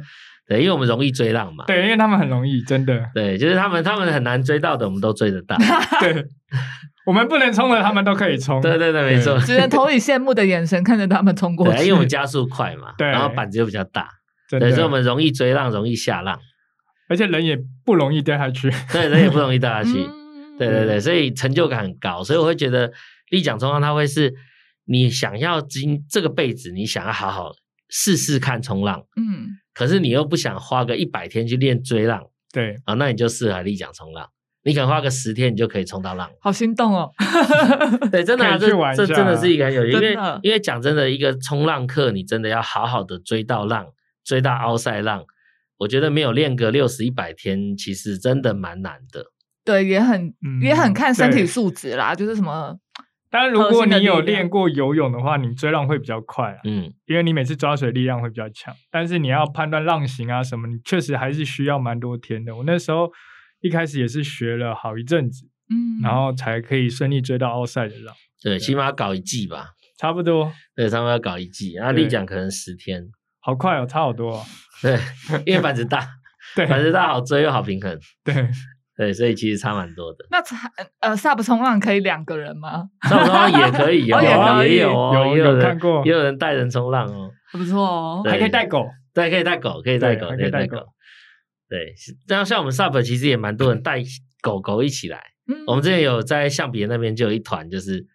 [SPEAKER 3] 对，因为我们容易追浪嘛。
[SPEAKER 1] 对，因为他们很容易，真的。
[SPEAKER 3] 对，就是他们很难追到的，我们都追得到。
[SPEAKER 1] 对，我们不能冲的，他们都可以冲。
[SPEAKER 3] 对，没错。
[SPEAKER 2] 只能投以羡慕的眼神看着他们冲过去。
[SPEAKER 3] 对，因为我们加速快嘛，
[SPEAKER 1] 对，
[SPEAKER 3] 然后板子又比较大，
[SPEAKER 1] 真的，
[SPEAKER 3] 所以我们容易追浪，容易下浪，
[SPEAKER 1] 而且人也不容易掉下去。
[SPEAKER 3] 对，人也不容易掉下去。对，所以成就感很高，所以我会觉得立桨冲浪它会是你想要这个辈子你想要好好试试看冲浪，可是你又不想花个100天去练追浪，
[SPEAKER 1] 对
[SPEAKER 3] 啊，那你就适合立桨冲浪，你可能花个10天你就可以冲到浪。
[SPEAKER 2] 好心动哦。
[SPEAKER 3] 对，真的啊，这真的是一个很有趣，因为讲真的，一个冲浪课你真的要好好的追到浪，追到凹赛浪，我觉得没有练个60、100天，其实真的蛮难的。
[SPEAKER 2] 对，也很看身体素质啦，就是什么。
[SPEAKER 1] 当然，如果你有练过游泳的话，你追浪会比较快啊。因为你每次抓水力量会比较强。但是你要判断浪型啊什么，你确实还是需要蛮多天的。我那时候一开始也是学了好一阵子，然后才可以顺利追到奥赛的浪。
[SPEAKER 3] 对，起码要搞1季吧，
[SPEAKER 1] 差不多。
[SPEAKER 3] 对，差不多要搞1季，然后立桨可能10天。
[SPEAKER 1] 好快哦，差好多哦。
[SPEAKER 3] 对，因为板子大，
[SPEAKER 1] 对，
[SPEAKER 3] 板子大好追又好平衡。
[SPEAKER 1] 对，
[SPEAKER 3] 所以其实差蛮多的。
[SPEAKER 2] 那SUP 冲浪可以2个人吗
[SPEAKER 3] ？SUP 冲浪也可以哦，也有哦，
[SPEAKER 1] 有看过，
[SPEAKER 3] 也有人带人冲浪哦，
[SPEAKER 2] 不错哦，
[SPEAKER 1] 还可以带狗，
[SPEAKER 3] 对，可以带狗，可以带狗。对，这样像我们 SUP 其实也蛮多人带狗狗一起来。我们之前有在象鼻那边就有一团，就是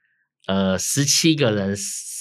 [SPEAKER 3] 17个人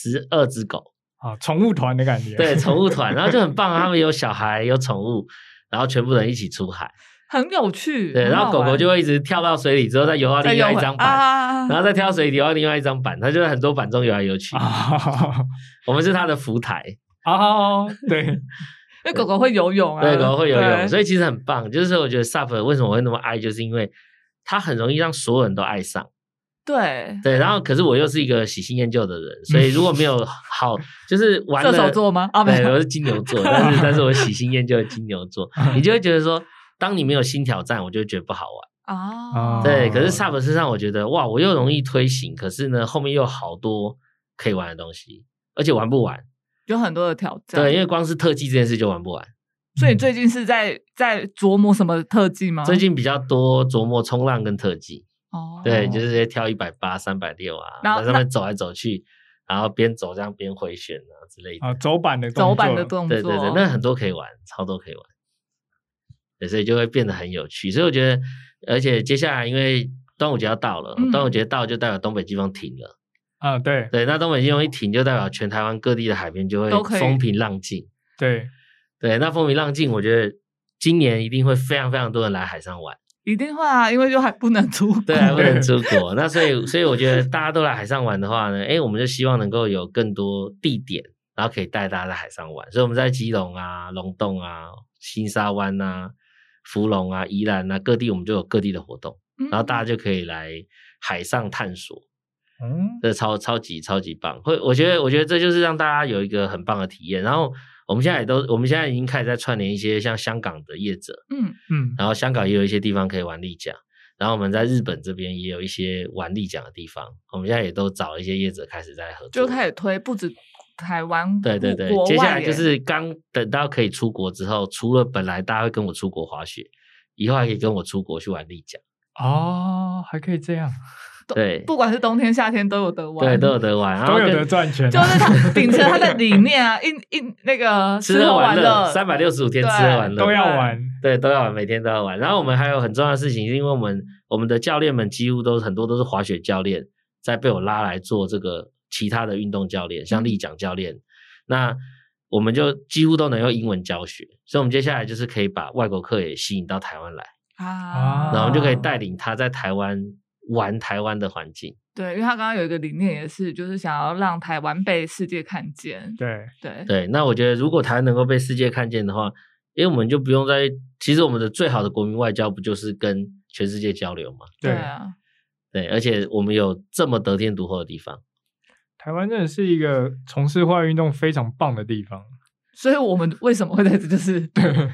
[SPEAKER 3] 12只狗，
[SPEAKER 1] 宠物团的感觉。
[SPEAKER 3] 对，宠物团，然后就很棒啊，他们有小孩有宠物，然后全部人一起出海。
[SPEAKER 2] 很有趣，
[SPEAKER 3] 对，然后狗狗就会一直跳到水里，之后再游到另外一张板，然后再跳到水里游到另外一张板，它就在很多板中游来游去。我们是它的浮台。
[SPEAKER 1] 对，
[SPEAKER 2] 因为狗狗会游泳啊，
[SPEAKER 3] 对，狗狗会游泳，所以其实很棒。就是我觉得 SUP 为什么我会那么爱，就是因为它很容易让所有人都爱上。
[SPEAKER 2] 对，
[SPEAKER 3] 然后可是我又是一个喜新厌旧的人，所以如果没有好，就是玩的
[SPEAKER 2] 射手座吗？
[SPEAKER 3] 对，我是金牛座，但是我喜新厌旧的金牛座，你就会觉得说。当你没有新挑战，我就会觉得不好玩。对，可是 SUP 身上我觉得哇，我又容易推行，可是呢后面又有好多可以玩的东西，而且玩不完，
[SPEAKER 2] 有很多的挑战。
[SPEAKER 3] 对，因为光是特技这件事就玩不完。
[SPEAKER 2] 所以你最近是在琢磨什么特技吗？
[SPEAKER 3] 最近比较多琢磨冲浪跟特技。对，就是跳180、360啊，在上面走来走去，然后边走这样边回旋啊之类的。
[SPEAKER 1] 走板的
[SPEAKER 2] 动作，
[SPEAKER 3] 对，那很多可以玩，超多可以玩。对，所以就会变得很有趣，所以我觉得，而且接下来因为端午节要到了，端午节到就代表东北季风停了。
[SPEAKER 1] 对，
[SPEAKER 3] 那东北季风一停，就代表全台湾各地的海边就会风平浪静。
[SPEAKER 1] 对，
[SPEAKER 3] 那风平浪静，我觉得今年一定会非常非常多人来海上玩。
[SPEAKER 2] 一定会啊，因为就还不能出国，
[SPEAKER 3] 对，还不能出国。那所以我觉得大家都来海上玩的话呢，我们就希望能够有更多地点，然后可以带大家在海上玩。所以我们在基隆啊、龙洞啊、新沙湾啊、福隆啊、宜兰啊各地，我们就有各地的活动，然后大家就可以来海上探索。这超级棒。我觉得这就是让大家有一个很棒的体验。然后我们现在已经开始在串联一些像香港的业者，然后香港也有一些地方可以玩立桨，然后我们在日本这边也有一些玩立桨的地方，我们现在也都找了一些业者开始在合作，
[SPEAKER 2] 就开始推，不止台湾，
[SPEAKER 3] 对，接下来就是刚等到可以出国之后，除了本来大家会跟我出国滑雪，以后还可以跟我出国去玩立桨。
[SPEAKER 1] 还可以这样。
[SPEAKER 3] 对，
[SPEAKER 2] 不管是冬天夏天都有得玩，
[SPEAKER 3] 对，都有得玩，
[SPEAKER 1] 都有得赚钱，
[SPEAKER 2] 就是他秉承他的理念啊，那个
[SPEAKER 3] 吃喝玩乐，365天吃喝玩乐
[SPEAKER 1] 都要玩，
[SPEAKER 3] 对，都要玩，每天都要玩。然后我们还有很重要的事情，是因为我们的教练们几乎很多都是滑雪教练，在被我拉来做这个其他的运动教练，像立桨教练，那我们就几乎都能用英文教学，所以我们接下来就是可以把外国客也吸引到台湾来然后我们就可以带领他在台湾玩台湾的环境。
[SPEAKER 2] 对，因为他刚刚有一个理念也是，就是想要让台湾被世界看见。
[SPEAKER 1] 对，
[SPEAKER 3] 那我觉得如果台湾能够被世界看见的话，因为我们就不用其实我们的最好的国民外交不就是跟全世界交流吗？
[SPEAKER 2] 对啊，
[SPEAKER 3] 对，而且我们有这么得天独厚的地方。
[SPEAKER 1] 台湾真的是一个从事户外运动非常棒的地方，
[SPEAKER 2] 所以我们为什么会在这，就是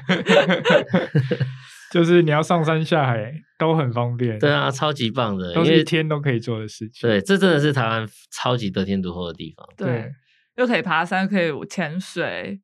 [SPEAKER 1] 就是你要上山下海都很方便。
[SPEAKER 3] 对啊，超级棒的，
[SPEAKER 1] 都是一天都可以做的事情。
[SPEAKER 3] 对，这真的是台湾超级得天独厚的地方。
[SPEAKER 2] 对，又可以爬山，可以潜水，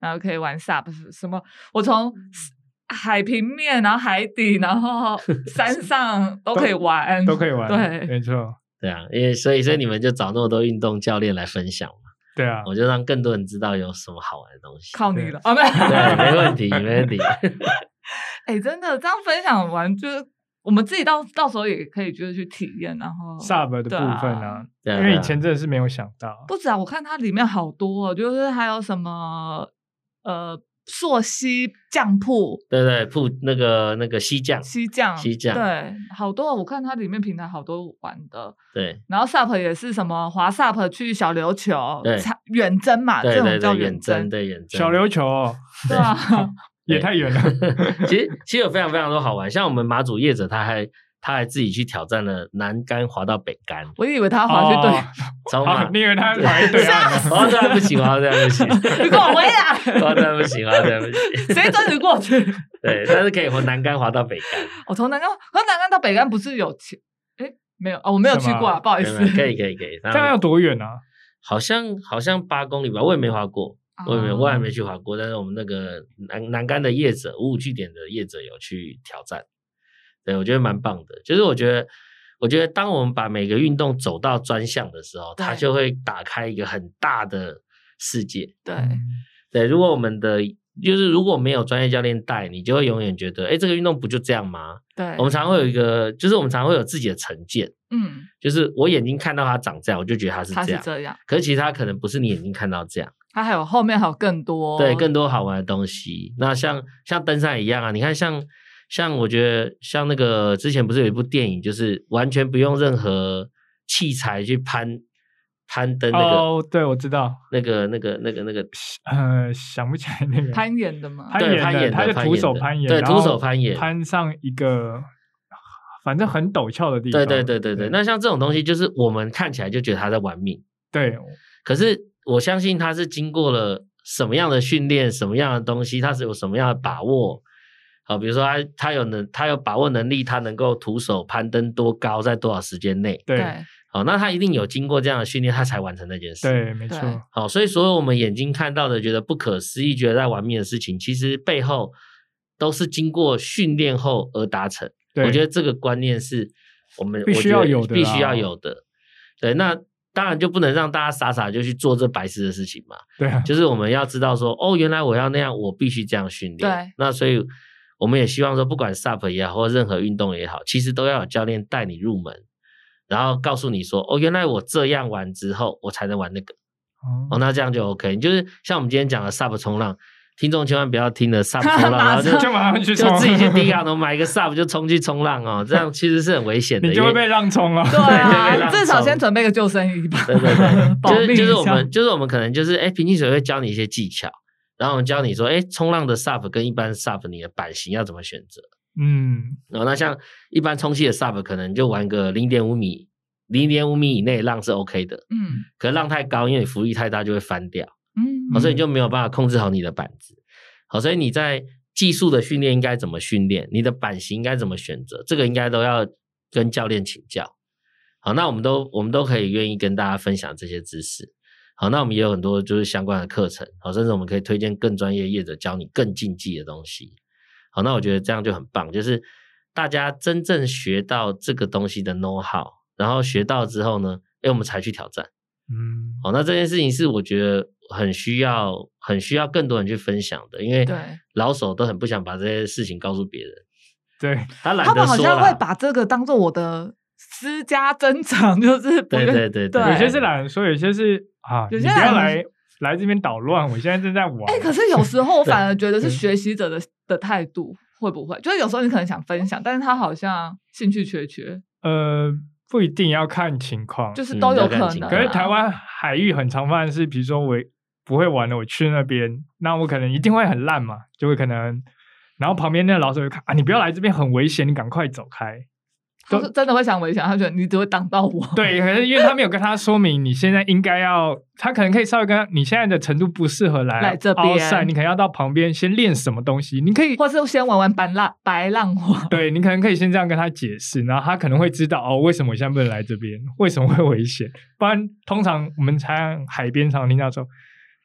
[SPEAKER 2] 然后可以玩 SUP 什么，我从海平面，然后海底，然后山上都可以玩，
[SPEAKER 1] 都可以玩，
[SPEAKER 2] 对，
[SPEAKER 1] 没错，
[SPEAKER 3] 对啊，因为所以你们就找那么多运动教练来分享嘛，
[SPEAKER 1] 对啊，
[SPEAKER 3] 我就让更多人知道有什么好玩的东西。
[SPEAKER 2] 靠你了啊！没有，
[SPEAKER 3] 对，没问题，没问题。
[SPEAKER 2] 哎，真的这样分享完，就是我们自己到时候也可以就是去体验，然后
[SPEAKER 1] SUP 的部分啊，
[SPEAKER 3] 对啊
[SPEAKER 1] 因为以前真的是没有想到，
[SPEAKER 2] 不止啊，我看它里面好多、哦，就是还有什么溯溪酱铺，
[SPEAKER 3] 对，铺那个溪酱，
[SPEAKER 2] 溪酱，对，好多、哦，我看它里面平台好多玩的，
[SPEAKER 3] 对，
[SPEAKER 2] 然后 SUP 也是什么滑 SUP 去小琉球，
[SPEAKER 3] 对，
[SPEAKER 2] 远征嘛，
[SPEAKER 3] 对
[SPEAKER 2] 这种叫
[SPEAKER 3] 远
[SPEAKER 2] 征，
[SPEAKER 3] 对远征，
[SPEAKER 1] 小琉球哦，
[SPEAKER 2] 对啊，
[SPEAKER 1] 也太远了。
[SPEAKER 3] 其实有非常非常多好玩，像我们马祖业者他还自己去挑战了南竿滑到北竿，
[SPEAKER 2] 我以为他滑去对，
[SPEAKER 3] 从马，
[SPEAKER 1] 你以为他滑去对岸？
[SPEAKER 3] 滑对岸不行，滑对岸不行，
[SPEAKER 2] 你给我回来，
[SPEAKER 3] 滑对岸不行，滑对岸不行，
[SPEAKER 2] 谁准你过去？
[SPEAKER 3] 对，但是可以从南竿滑到北竿。
[SPEAKER 2] 我从南竿到北竿不是有钱？哎，没有哦，我没有去过啊，不好意思。
[SPEAKER 3] 可以，
[SPEAKER 1] 这样要多远啊？
[SPEAKER 3] 好像8公里吧，我也没滑过。我还没去滑过，但是我们那个南竿的业者55据点的业者有去挑战，对，我觉得蛮棒的。就是我觉得当我们把每个运动走到专项的时候，它就会打开一个很大的世界。对，如果如果没有专业教练带，你就会永远觉得，这个运动不就这样吗？
[SPEAKER 2] 对，
[SPEAKER 3] 我们常会有一个，就是我们常会有自己的成见，就是我眼睛看到它长这样，我就觉得它是这样，可是其实它可能不是你眼睛看到这样。它
[SPEAKER 2] 后面还有更多，
[SPEAKER 3] 对，更多好玩的东西。那像登山一样啊，你看像我觉得像那个之前不是有一部电影，就是完全不用任何器材去攀登那个。
[SPEAKER 1] 哦，对，我知道
[SPEAKER 3] 那个，
[SPEAKER 1] 想不起来那个
[SPEAKER 2] 攀岩的吗？
[SPEAKER 3] 对，攀岩的，
[SPEAKER 1] 他就徒手攀岩，
[SPEAKER 3] 对，徒手攀岩，
[SPEAKER 1] 攀上一个反正很陡峭的地方。
[SPEAKER 3] 对。那像这种东西，就是我们看起来就觉得他在玩命，
[SPEAKER 1] 对，
[SPEAKER 3] 可是我相信他是经过了什么样的训练，什么样的东西，他是有什么样的把握。好，比如说他有把握能力，他能够徒手攀登多高，在多少时间内。
[SPEAKER 1] 对，
[SPEAKER 3] 好，那他一定有经过这样的训练，他才完成那件事。
[SPEAKER 1] 对，没错。
[SPEAKER 3] 好，所以所有我们眼睛看到的，觉得不可思议，觉得在玩命的事情，其实背后都是经过训练后而达成。我觉得这个观念是我们
[SPEAKER 1] 必须要有的，
[SPEAKER 3] 必须要有的。对，那当然就不能让大家傻傻就去做这白痴的事情嘛。
[SPEAKER 1] 对啊，
[SPEAKER 3] 就是我们要知道说，原来我要那样，我必须这样训练。
[SPEAKER 2] 对，
[SPEAKER 3] 那所以我们也希望说，不管 SUP 也好，或任何运动也好，其实都要有教练带你入门，然后告诉你说，原来我这样玩之后，我才能玩那个。那这样就 OK。就是像我们今天讲的 SUP 冲浪。听众千万不要听了 SUP 冲浪，然后
[SPEAKER 1] 就马上去冲，
[SPEAKER 3] 就自己去迪卡侬买一个 SUP 就冲去冲浪哦，这样其实是很危险的，
[SPEAKER 1] 你就会被浪冲了。
[SPEAKER 2] 对啊，至少先准备个救生衣吧。
[SPEAKER 3] 对，就是我们可能就是平静水会教你一些技巧，然后我们教你说，冲浪的 SUP 跟一般 SUP 你的版型要怎么选择。那像一般充气的 SUP 可能就玩个0.5米以内浪是 OK 的，可是浪太高，因为你浮力太大就会翻掉。所以你就没有办法控制好你的板子。好，所以你在技术的训练应该怎么训练，你的版型应该怎么选择，这个应该都要跟教练请教。好，那我们都可以愿意跟大家分享这些知识。好，那我们也有很多就是相关的课程，好，甚至我们可以推荐更专业业者教你更竞技的东西。好，那我觉得这样就很棒，就是大家真正学到这个东西的 know how， 然后学到之后呢，我们才去挑战。好，那这件事情是我觉得很需要更多人去分享的，因为老手都很不想把这些事情告诉别人。
[SPEAKER 1] 对，
[SPEAKER 3] 他懒得说啦，
[SPEAKER 2] 他们好像会把这个当做我的私家珍藏，就是
[SPEAKER 3] 对，
[SPEAKER 1] 有些是懒得说，有些是有些你不要来这边捣乱，我现在正在玩。
[SPEAKER 2] 可是有时候我反而觉得是学习者的态度会不会，就是有时候你可能想分享，但是他好像兴趣缺缺。
[SPEAKER 1] 不一定，要看情况，
[SPEAKER 2] 就是都有可能。
[SPEAKER 1] 可是台湾海域很常发生是，比如说我不会玩了，我去那边，那我可能一定会很烂嘛，就会可能，然后旁边那个老手会看你不要来这边，很危险，你赶快走开。
[SPEAKER 2] 他是真的会想危险，他觉得你只会挡到我。
[SPEAKER 1] 对，可是因为他没有跟他说明，你现在应该要，他可能可以稍微跟你现在的程度不适合来
[SPEAKER 2] 这边，
[SPEAKER 1] 你可能要到旁边先练什么东西，你可以，
[SPEAKER 2] 或是先玩白浪花。
[SPEAKER 1] 对，你可能可以先这样跟他解释，然后他可能会知道为什么我现在不能来这边，为什么会危险。不然通常我们海边常听到说，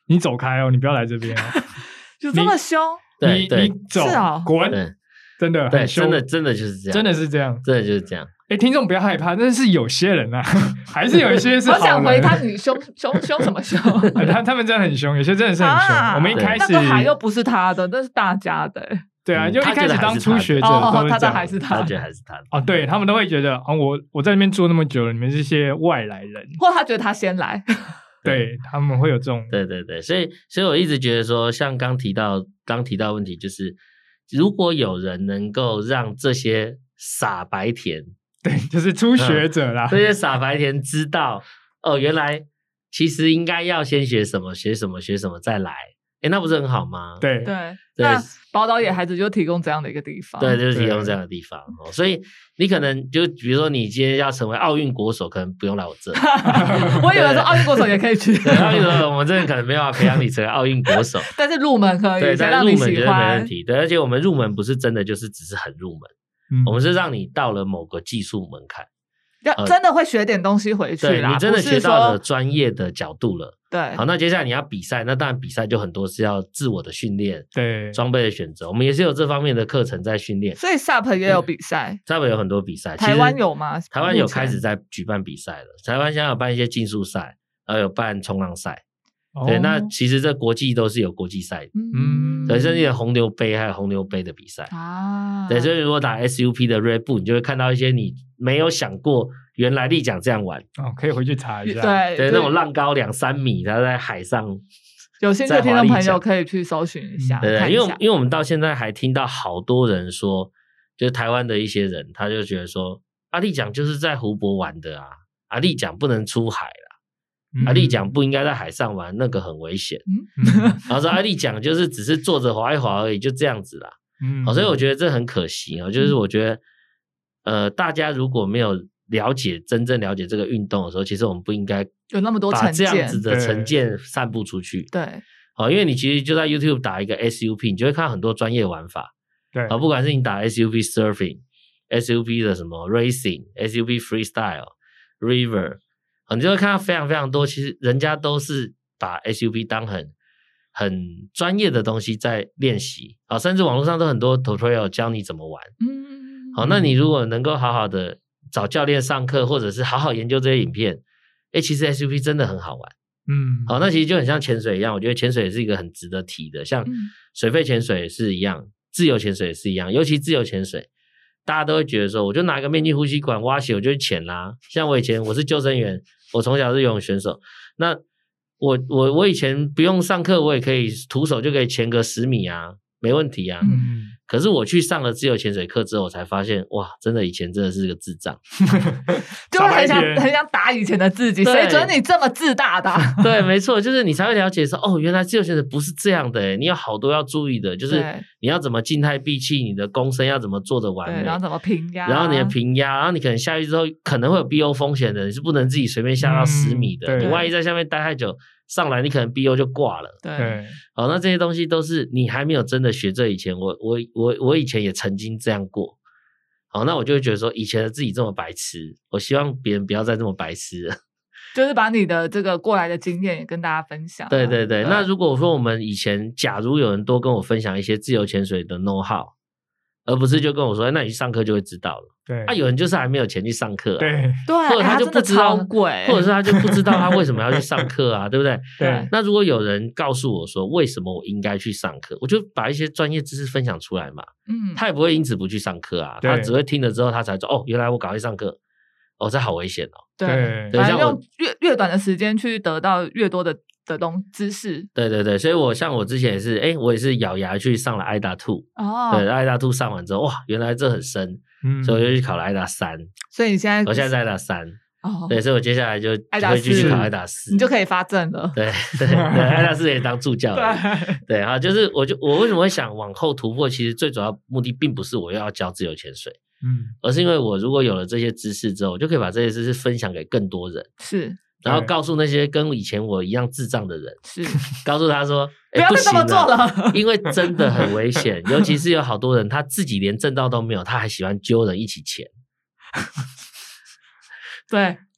[SPEAKER 1] 你走开哦，你不要来这边哦。
[SPEAKER 2] 有这么凶？
[SPEAKER 3] 对对
[SPEAKER 1] 你走
[SPEAKER 2] 是哦
[SPEAKER 1] 滚，
[SPEAKER 3] 对
[SPEAKER 1] 真的
[SPEAKER 3] 对，
[SPEAKER 1] 很凶，
[SPEAKER 3] 真的就是这样，
[SPEAKER 1] 真的是这样。
[SPEAKER 3] 真的就是这样。
[SPEAKER 1] 听众不要害怕，但是有些人啊，还是有一些是好人。
[SPEAKER 2] 我想回他，你凶什么凶？
[SPEAKER 1] 他们真的很凶，有些真的是很凶。
[SPEAKER 2] 啊
[SPEAKER 1] 我们一开始
[SPEAKER 2] 那个海又不是他的，那是大家的。
[SPEAKER 1] 对啊，就一开始当初学者
[SPEAKER 2] 他觉得
[SPEAKER 1] 都是这样
[SPEAKER 2] 还是他的，
[SPEAKER 3] 他觉得还是他的
[SPEAKER 1] 哦，对他们都会觉得我在那边住那么久了，你们是些外来人，
[SPEAKER 2] 或他觉得他先来。
[SPEAKER 1] 对他们会有这种
[SPEAKER 3] 对对对，所以我一直觉得说，像刚提到的问题，就是如果有人能够让这些傻白甜，
[SPEAKER 1] 对，就是初学者啦，
[SPEAKER 3] 这些傻白甜知道哦，原来其实应该要先学什么再来，那不是很好吗？
[SPEAKER 1] 对
[SPEAKER 2] 对，那宝岛野孩子就提供这样的一个地方，
[SPEAKER 3] 对，就是提供这样的地方。所以你可能就比如说你今天要成为奥运国手，可能不用来我这。
[SPEAKER 2] 我以为说奥运国手也可以去，
[SPEAKER 3] 奥运国手我们这可能没办法培养你成为奥运国手，
[SPEAKER 2] 但是入门可以，
[SPEAKER 3] 对，但
[SPEAKER 2] 让你喜
[SPEAKER 3] 入门绝对没
[SPEAKER 2] 欢
[SPEAKER 3] 问。题。对，而且我们入门不是真的就是只是很入门，我们是让你到了某个技术门槛，
[SPEAKER 2] 要真的会学点东西回去啦，
[SPEAKER 3] 对你真的
[SPEAKER 2] 不是
[SPEAKER 3] 学到了
[SPEAKER 2] 说
[SPEAKER 3] 专业的角度了。
[SPEAKER 2] 对，
[SPEAKER 3] 好，那接下来你要比赛，那当然比赛就很多是要自我的训练，
[SPEAKER 1] 对
[SPEAKER 3] 装备的选择，我们也是有这方面的课程在训练。
[SPEAKER 2] 所以 SUP 也有比赛，
[SPEAKER 3] 台湾有很多比赛，
[SPEAKER 2] 台湾有吗？
[SPEAKER 3] 台湾有
[SPEAKER 2] 目前
[SPEAKER 3] 开始在举办比赛了，台湾现在有办一些竞速赛，然后有办冲浪赛。对，那其实这国际都是有国际赛的，对，甚至有红牛杯还有红牛杯的比赛
[SPEAKER 2] 啊。
[SPEAKER 3] 对，所以如果打 SUP 的 Red Bull， 你就会看到一些你没有想过原来立桨这样玩
[SPEAKER 1] 可以回去查一下。
[SPEAKER 2] 对，
[SPEAKER 3] 那种浪高2-3米，它在海上。
[SPEAKER 2] 有兴趣的听众朋友可以去搜寻一下，
[SPEAKER 3] 对，因为我们到现在还听到好多人说，就是台湾的一些人，他就觉得说，立桨就是在湖泊玩的啊，立桨不能出海啦，立桨不应该在海上玩，那个很危险。然后说立桨就是只是坐着滑一滑而已，就这样子啦。所以我觉得这很可惜就是我觉得大家如果没有真正了解这个运动的时候，其实我们不应该
[SPEAKER 2] 有那么多
[SPEAKER 3] 把这样子的成见散布出去。
[SPEAKER 2] 对，
[SPEAKER 3] 因为你其实就在 YouTube 打一个 SUP， 你就会看到很多专业玩法。
[SPEAKER 1] 对，
[SPEAKER 3] 不管是你打 SUP Surfing、SUP 的什么 Racing、SUP Freestyle、River， 你就会看到非常非常多，其实人家都是把 SUP 当很专业的东西在练习，甚至网络上都很多 tutorial 教你怎么玩。好，那你如果能够好好的找教练上课，或者是好好研究这些影片，其实 SUP 真的很好玩。好，那其实就很像潜水一样，我觉得潜水也是一个很值得提的，像水肺潜水也是一样，自由潜水也是一样，尤其自由潜水，大家都会觉得说，我就拿个面镜呼吸管挖血我就去潜啦。像我以前我是救生员，我从小是游泳选手，那我以前不用上课，我也可以徒手就可以潜个10米啊，没问题啊。可是我去上了自由潜水课之后，我才发现，哇，真的以前真的是个智障，
[SPEAKER 2] 就很想打以前的自己，谁准你这么自大的
[SPEAKER 3] 对，没错，就是你才会了解说，原来自由潜水不是这样的你有好多要注意的，就是你要怎么静态闭气，你的弓身要怎么做的完美，
[SPEAKER 2] 然后怎么平压，
[SPEAKER 3] 然后你的平压，然后你可能下去之后可能会有 BO 风险的，你是不能自己随便下到10米的，你万一在下面待太久上来，你可能 BO 就挂了。
[SPEAKER 2] 对，
[SPEAKER 3] 好，那这些东西都是你还没有真的学这以前，我以前也曾经这样过。好，那我就会觉得说，以前的自己这么白痴，我希望别人不要再这么白痴了。
[SPEAKER 2] 就是把你的这个过来的经验也跟大家分享。
[SPEAKER 3] 对对对，那如果说我们以前，假如有人多跟我分享一些自由潜水的 know how， 而不是就跟我说，那你去上课就会知道了。
[SPEAKER 1] 对，
[SPEAKER 3] 有人就是还没有钱去上课
[SPEAKER 1] 对，
[SPEAKER 3] 或者他就不知道，
[SPEAKER 2] 贵，
[SPEAKER 3] 或者是他就不知道他为什么要去上课啊，对不对？
[SPEAKER 1] 对。
[SPEAKER 3] 那如果有人告诉我说为什么我应该去上课，我就把一些专业知识分享出来嘛。他也不会因此不去上课啊，他只会听了之后他才说，原来我赶快上课，这好危险哦。
[SPEAKER 2] 对，反正用越短的时间去得到越多的知识。
[SPEAKER 3] 对对对，所以我之前也是，我也是咬牙去上了 AIDA 2。对，AIDA 2上完之后，哇，原来这很深。所以我就去考了 AIDA 3。
[SPEAKER 2] 所以你现在
[SPEAKER 3] 我现在在 AIDA 3。对，所以我接下来就会继续考 AIDA 4，
[SPEAKER 2] 你就可以发证了。
[SPEAKER 3] 对对对，AIDA 4也当助教了。对啊，就是我为什么会想往后突破？其实最主要目的并不是我要教自由潜水，而是因为我如果有了这些知识之后，我就可以把这些知识分享给更多人。
[SPEAKER 2] 是。
[SPEAKER 3] 然后告诉那些跟以前我一样智障的人，
[SPEAKER 2] 是
[SPEAKER 3] 告诉他说
[SPEAKER 2] 不要再这么做了，
[SPEAKER 3] 因为真的很危险，尤其是有好多人他自己连证照都没有，他还喜欢揪人一起潜。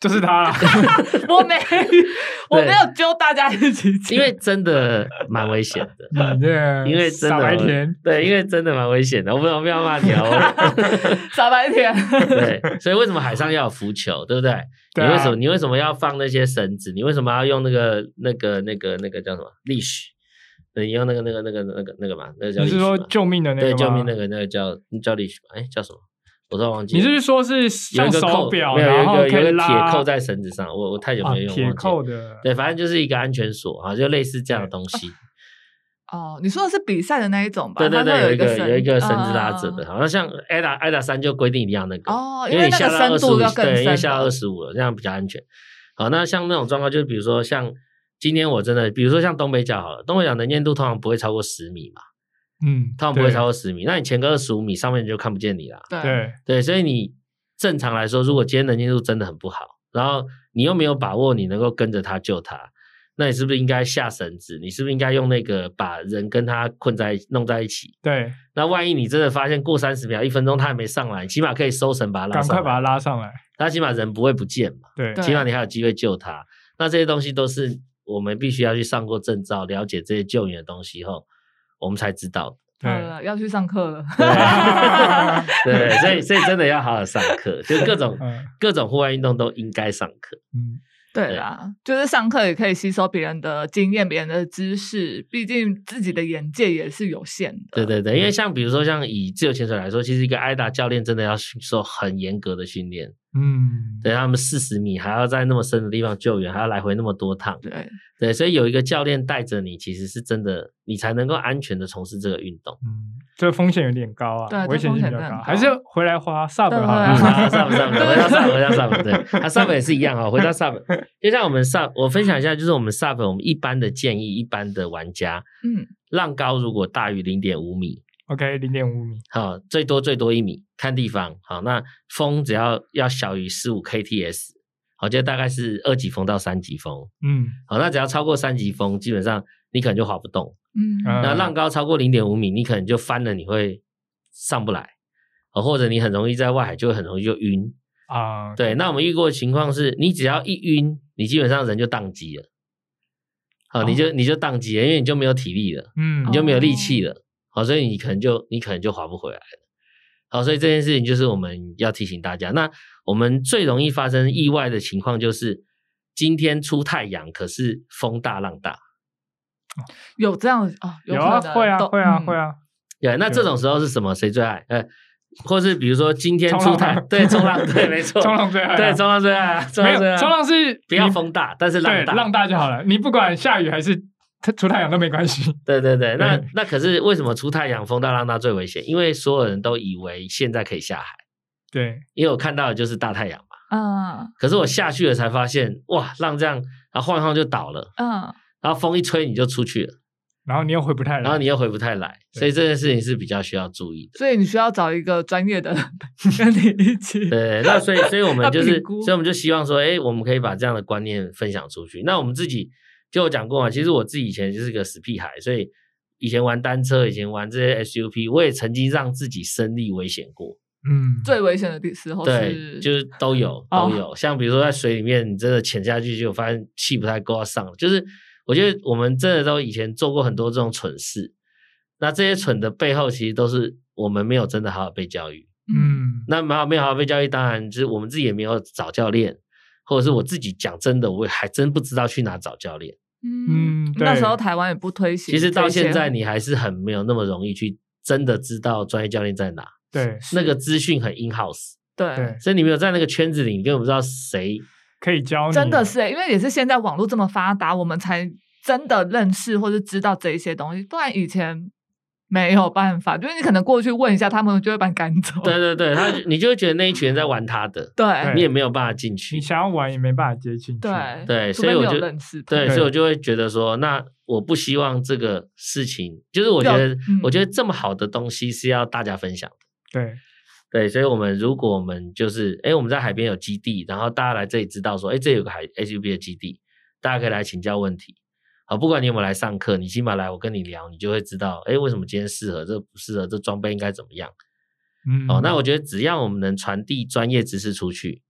[SPEAKER 1] 就是他啦。
[SPEAKER 2] 我没有揪大家一起去，
[SPEAKER 3] 因为真的蛮危险的。
[SPEAKER 1] 你这个
[SPEAKER 3] 因为真的
[SPEAKER 1] 傻白甜，
[SPEAKER 3] 对，因为真的蛮危险的。我不要骂你哦。
[SPEAKER 2] 傻白甜。
[SPEAKER 3] 对，所以为什么海上要有浮球，对不对？
[SPEAKER 1] 对啊
[SPEAKER 3] 你为什么要放那些绳子？你为什么要用那个叫什么leash？对，你用那个嘛，那个叫 leash 嘛。
[SPEAKER 1] 你是说救命的那个吗？
[SPEAKER 3] 对，救命那个叫 leash 嘛？哎，叫什么？我突然忘记了。
[SPEAKER 1] 你是不是说是
[SPEAKER 3] 有
[SPEAKER 1] 像手
[SPEAKER 3] 一个扣，
[SPEAKER 1] 表，
[SPEAKER 3] 没有
[SPEAKER 1] 然后
[SPEAKER 3] 有一个
[SPEAKER 1] 可以拉
[SPEAKER 3] 铁扣在绳子上，我太久没用，
[SPEAKER 1] 铁
[SPEAKER 3] 忘记了
[SPEAKER 1] 扣的？
[SPEAKER 3] 对，反正就是一个安全锁啊，就类似这样的东西。
[SPEAKER 2] 哦，你说的是比赛的那一种吧？
[SPEAKER 3] 对对对，有一个绳子拉着的，
[SPEAKER 2] 嗯
[SPEAKER 3] 好像像 ADA 3就规定一定要那个
[SPEAKER 2] 哦，
[SPEAKER 3] 因为你
[SPEAKER 2] 那个
[SPEAKER 3] 下到
[SPEAKER 2] 深度要
[SPEAKER 3] 25，对，因为
[SPEAKER 2] 更深
[SPEAKER 3] 下到
[SPEAKER 2] 的。
[SPEAKER 3] 25了，这样比较安全。好，那像那种状况，就是比如说像今天我真的，比如说像东北角好了，东北角能见度通常不会超过10米嘛，通常不会超过10米，那你前个25米上面你就看不见你啦。
[SPEAKER 2] 对
[SPEAKER 3] 对，所以你正常来说，如果今天能见度真的很不好，然后你又没有把握你能够跟着他救他，那你是不是应该下绳子？你是不是应该用那个把人跟他弄在一起？
[SPEAKER 1] 对，
[SPEAKER 3] 那万一你真的发现过30秒、1分钟他还没上来，起码可以收绳把他拉上来，
[SPEAKER 1] 赶快把他拉上来。
[SPEAKER 3] 他起码人不会不见嘛，
[SPEAKER 1] 对，
[SPEAKER 2] 对
[SPEAKER 3] 起码你还有机会救他。那这些东西都是我们必须要去上过证照，了解这些救援的东西后，我们才知道的。
[SPEAKER 1] 对，
[SPEAKER 2] 要去上课了。
[SPEAKER 3] 对，所以真的要好好上课，就各种户外运动都应该上课。
[SPEAKER 2] 对啦，就是上课也可以吸收别人的经验、别人的知识，毕竟自己的眼界也是有限的。
[SPEAKER 3] 对对对，因为像比如说像以自由潜水来说，其实一个AIDA教练真的要受很严格的训练。对，他们40米还要在那么深的地方救援，还要来回那么多趟。对，所以有一个教练带着你，其实是真的，你才能够安全的从事这个运动。
[SPEAKER 1] 这个风险有点高啊，
[SPEAKER 2] 对，
[SPEAKER 1] 危险性比较高，还是回来滑 SUP 好
[SPEAKER 3] 了。SUP 回到 SUP， 对，SUP 也是一样啊。回到 SUP， 就像我们 SUP， 我分享一下，就是我们 SUP， 我们一般的建议，一般的玩家，浪高如果大于 0.5 米。
[SPEAKER 1] OK， 0.5 米，
[SPEAKER 3] 好，最多1米，看地方。好，那风只要小于15 kts， 好，就大概是2级风到3级风。好，那只要超过3级风，基本上你可能就滑不动。那浪高超过 0.5 米，你可能就翻了，你会上不来，或者你很容易在外海就会很容易就晕啊。对，那我们遇过的情况是，你只要一晕，你基本上人就宕机了。好，你就宕机了，因为你就没有体力了，你就没有力气了。好，所以你可能就划不回来了。好，所以这件事情就是我们要提醒大家。那我们最容易发生意外的情况就是今天出太阳，可是风大浪大。
[SPEAKER 2] 有这样哦？
[SPEAKER 1] 有啊，会啊。
[SPEAKER 3] 对，那这种时候是什么？谁最爱？或是比如说今天出太阳，对，冲浪，对，没错，
[SPEAKER 1] 冲浪最爱，
[SPEAKER 3] 对，冲浪最爱啊，
[SPEAKER 1] 没有，冲浪是
[SPEAKER 3] 不要风大，但是浪大，
[SPEAKER 1] 浪大就好了。你不管下雨还是出太阳都没关系。
[SPEAKER 3] 对，那可是为什么出太阳风大浪大最危险？因为所有人都以为现在可以下海。
[SPEAKER 1] 对，
[SPEAKER 3] 因为我看到的就是大太阳嘛。可是我下去了才发现，哇，浪这样，然后晃一晃就倒了。然后风一吹你就出去了。
[SPEAKER 1] 然后你又回不太
[SPEAKER 3] 来，所以这件事情是比较需要注意的。
[SPEAKER 2] 所以你需要找一个专业的跟你一起。
[SPEAKER 3] 对，那所以我们就希望说，我们可以把这样的观念分享出去。那我们自己就有讲过嘛，其实我自己以前就是个死屁孩，所以以前玩单车，以前玩这些 SUP， 我也曾经让自己身历危险过。
[SPEAKER 2] 最危险的时候
[SPEAKER 3] 对，就是都有。像比如说在水里面，你真的潜下去就发现气不太够要上了，就是我觉得我们真的都以前做过很多这种蠢事，那这些蠢的背后其实都是我们没有真的好好被教育。那没有好好被教育，当然就是我们自己也没有找教练，或者是我自己讲真的，我还真不知道去哪找教练。
[SPEAKER 2] 那时候台湾也不推行。
[SPEAKER 3] 其实到现在你还是很没有那么容易去真的知道专业教练在哪。
[SPEAKER 1] 对，
[SPEAKER 3] 那个资讯很 in house。
[SPEAKER 2] 对，
[SPEAKER 3] 所以你没有在那个圈子里，你根本不知道谁
[SPEAKER 1] 可以教你。
[SPEAKER 2] 真的是因为也是现在网络这么发达，我们才真的认识或是知道这一些东西，不然以前没有办法，就是你可能过去问一下，他们就会把你赶走。
[SPEAKER 3] 对，你就会觉得那一群人在玩他的，
[SPEAKER 2] 对，
[SPEAKER 3] 你也没有办法进去，
[SPEAKER 1] 你想要玩也没办法接进去。
[SPEAKER 3] 对，所以我就所以我就会觉得说，那我不希望这个事情，就是我觉得这么好的东西是要大家分享的。对，所以如果我们就是我们在海边有基地，然后大家来这里知道说这有个SUP 的基地，大家可以来请教问题。好，不管你有没有来上课，你起码来我跟你聊，你就会知道为什么今天适合，这不适合，这装备应该怎么样。那我觉得只要我们能传递专业知识出去，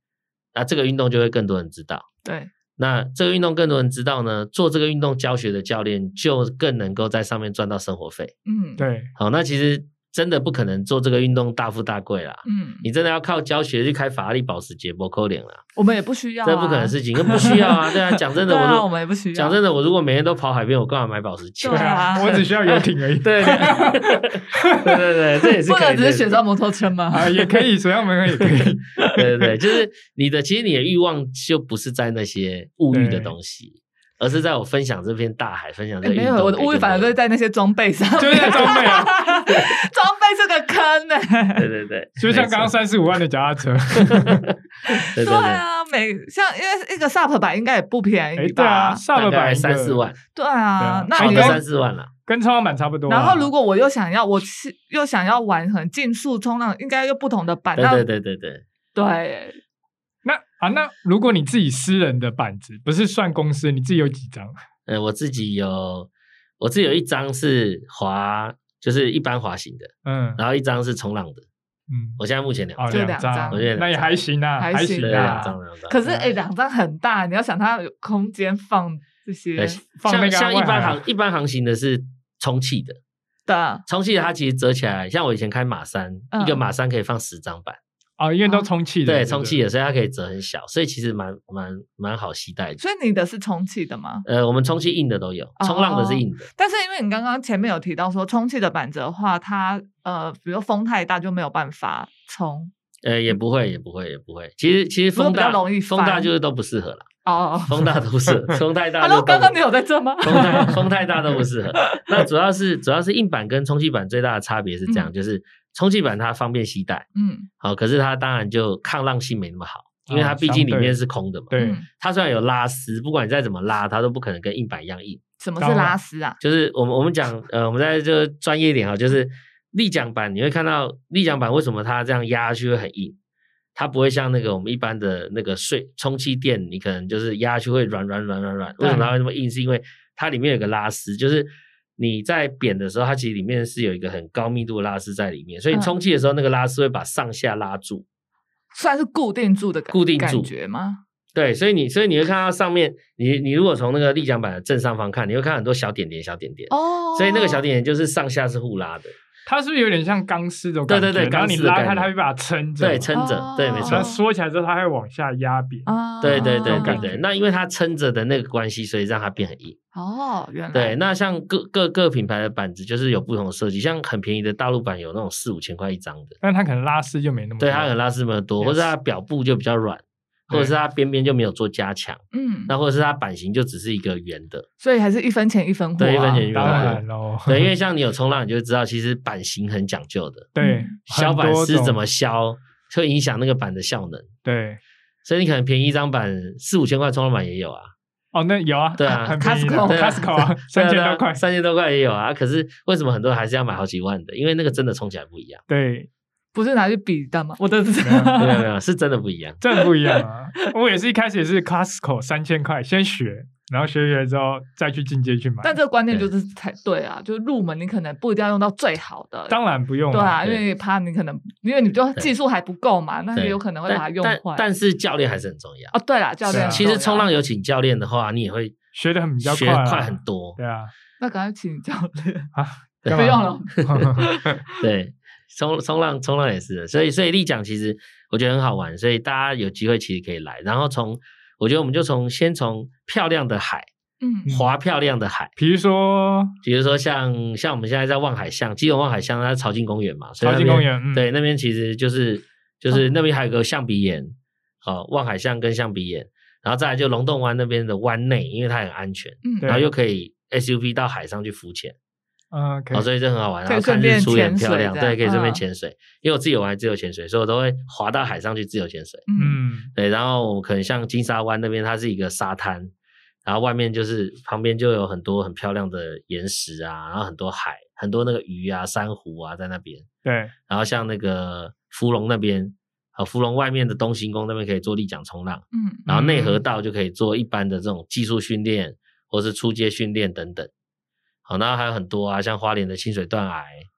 [SPEAKER 3] 那这个运动就会更多人知道。
[SPEAKER 2] 对，
[SPEAKER 3] 那这个运动更多人知道呢，做这个运动教学的教练就更能够在上面赚到生活费。
[SPEAKER 1] 对，
[SPEAKER 3] 好，那其实真的不可能做这个运动大富大贵啦。你真的要靠教学去开法拉利保时捷不可能啦，
[SPEAKER 2] 我们也不需要
[SPEAKER 3] 这不可能的事情，不需要啊。对啊，讲真的，
[SPEAKER 2] 我们也不需要。
[SPEAKER 3] 讲真的，我如果每天都跑海边，我干嘛买保时捷？
[SPEAKER 2] 对啊，
[SPEAKER 1] 我只需要游艇而已。
[SPEAKER 3] 对对，这也是可以。
[SPEAKER 2] 不能只是雪上摩托车吗？
[SPEAKER 1] 也可以，水上摩托也可以。
[SPEAKER 3] 对，就是其实你的欲望就不是在那些物欲的东西。而是在我分享这片大海，分享这个运动。
[SPEAKER 2] 没有，我的物欲反而是在那些装备上，
[SPEAKER 1] 就是在装备啊，
[SPEAKER 2] 装备是个坑呢。
[SPEAKER 3] 对，
[SPEAKER 1] 就像刚刚35万的脚踏车。
[SPEAKER 3] 对
[SPEAKER 2] 啊，像因为一个 SUP 版应该也不便宜吧？
[SPEAKER 1] 对啊，SUP 版
[SPEAKER 3] 3-4万。
[SPEAKER 2] 对啊，那
[SPEAKER 3] 你3-4万了，
[SPEAKER 1] 跟冲浪板差不多。
[SPEAKER 2] 然后如果我又想要玩很竞速冲浪，应该又不同的板。对。
[SPEAKER 1] 那如果你自己私人的板子，不是算公司，你自己有几张？
[SPEAKER 3] 我自己有一张是滑，就是一般滑行的，然后一张是冲浪的，我现在目前2张，
[SPEAKER 2] 就2张，
[SPEAKER 1] 那也还行啊，还行
[SPEAKER 3] 啊。2张。
[SPEAKER 2] 可是2张很大，你要想它有空间放这些，
[SPEAKER 1] 放那个
[SPEAKER 3] 像一般航行的是充气的，
[SPEAKER 2] 对，
[SPEAKER 3] 充气的它其实折起来，像我以前开马3，一个马3可以放10张板。
[SPEAKER 1] 因为都充气的，
[SPEAKER 3] 对，充气的，所以它可以折很小，所以其实蛮好携带的。
[SPEAKER 2] 所以你的是充气的吗？
[SPEAKER 3] 我们充气硬的都有，冲浪的是硬的。
[SPEAKER 2] 但是因为你刚刚前面有提到说充气的板子的话，它比如风太大就没有办法冲。
[SPEAKER 3] 也不会。其实风大
[SPEAKER 2] 比较容易翻，
[SPEAKER 3] 风大就是都不适合啦。风大都不适合，风太大。
[SPEAKER 2] Hello， 刚刚你有在这吗？
[SPEAKER 3] 风太大都不适合。那主要是硬板跟充气板最大的差别是这样，就是充气板它方便携带，好，可是它当然就抗浪性没那么好，因为它毕竟里面是空的嘛。
[SPEAKER 1] 对，
[SPEAKER 3] 它虽然有拉丝，不管你再怎么拉，它都不可能跟硬板一样硬。
[SPEAKER 2] 什么是拉丝啊？
[SPEAKER 3] 就是我们讲我们在这专业一点就是立桨板，你会看到立桨板为什么它这样压下去会很硬？它不会像那个我们一般的那个充气垫，你可能就是压下去会软。为什么它会那么硬？是因为它里面有个拉丝，就是你在扁的时候，它其实里面是有一个很高密度的拉丝在里面，所以你充气的时候，那个拉丝会把上下拉住，
[SPEAKER 2] 算是固定住的感觉吗？
[SPEAKER 3] 对，所以你会看到上面，你如果从那个立桨板的正上方看，你会看很多小点点哦，所以那个小点点就是上下是互拉的。
[SPEAKER 1] 它是不是有点像钢丝的感觉？
[SPEAKER 3] 对，
[SPEAKER 1] 然后你拉开，它会把它撑着，
[SPEAKER 3] 对，撑着，对，没错。
[SPEAKER 1] 然后缩起来之后，它会往下压扁。
[SPEAKER 3] 对。那因为它撑着的那个关系，所以让它变很硬。
[SPEAKER 2] 原来。
[SPEAKER 3] 对，那像各品牌的板子就是有不同的设计，像很便宜的大陆板有那种4-5千块一张的，
[SPEAKER 1] 但它可能拉丝就没那么多。
[SPEAKER 3] 对，它可能拉丝没那么多，或者它表布就比较软。或者是它边边就没有做加强，那或者是它版型就只是一个圆的，
[SPEAKER 2] 所以还是1分钱1分货。
[SPEAKER 3] 对，1分钱1分货。
[SPEAKER 1] 当然咯，
[SPEAKER 3] 对，因为像你有冲浪，你就会知道其实版型很讲究的。
[SPEAKER 1] 对，
[SPEAKER 3] 削板是怎么削，会影响那个板的效能。
[SPEAKER 1] 对，
[SPEAKER 3] 所以你可能便宜一张板4-5千块冲浪板也有啊。
[SPEAKER 1] 那有啊，
[SPEAKER 3] 对啊，
[SPEAKER 1] 很便宜的 Costco 啊，3000多块
[SPEAKER 3] ，3000多块也有啊。可是为什么很多人还是要买好几万的？因为那个真的冲起来不一样。
[SPEAKER 1] 对。
[SPEAKER 2] 不是拿去比的吗？我的
[SPEAKER 3] 没有，是真的不一样，
[SPEAKER 1] 真的不一样啊！我也是一开始也是 Costco 3000块先学，然后学之后再去进阶去买。
[SPEAKER 2] 但这个观念就是才对啊，就是入门你可能不一定要用到最好的，
[SPEAKER 1] 当然不用。
[SPEAKER 2] 对啊，因为怕你可能因为你就技术还不够嘛，那也有可能会把它用坏。
[SPEAKER 3] 但是教练还是很重要
[SPEAKER 2] 对啦，教练
[SPEAKER 3] 其实冲浪有请教练的话，你也会
[SPEAKER 1] 学得很比较
[SPEAKER 3] 快很多。
[SPEAKER 1] 对啊，
[SPEAKER 2] 那赶快请教练
[SPEAKER 1] 啊，
[SPEAKER 2] 不用了。
[SPEAKER 3] 对。冲浪也是的，所以立桨其实我觉得很好玩，所以大家有机会其实可以来。然后我觉得我们就先从漂亮的海，滑漂亮的海，
[SPEAKER 1] 比如说
[SPEAKER 3] 像我们现在在望海巷，基隆望海巷，它是潮境公园嘛，
[SPEAKER 1] 潮境公园，
[SPEAKER 3] 对，那边其实就是那边还有个象鼻岩，望海巷跟象鼻岩，然后再来就龙洞湾那边的湾内，因为它很安全，然后又可以 SUV 到海上去浮潜。所以这很好玩，然后看日出也很漂亮，对，可以顺便潜水。因为我自己有玩自由潜水，所以我都会滑到海上去自由潜水。对，然后可能像金沙湾那边，它是一个沙滩，然后外面就是旁边就有很多很漂亮的岩石啊，然后很多海，很多那个鱼啊、珊瑚啊在那边。
[SPEAKER 1] 对，
[SPEAKER 3] 然后像那个福隆那边，福隆外面的东兴宫那边可以做立桨冲浪，然后内河道就可以做一般的这种技术训练，或是初阶训练等等。然后还有很多啊，像花莲的清水断崖，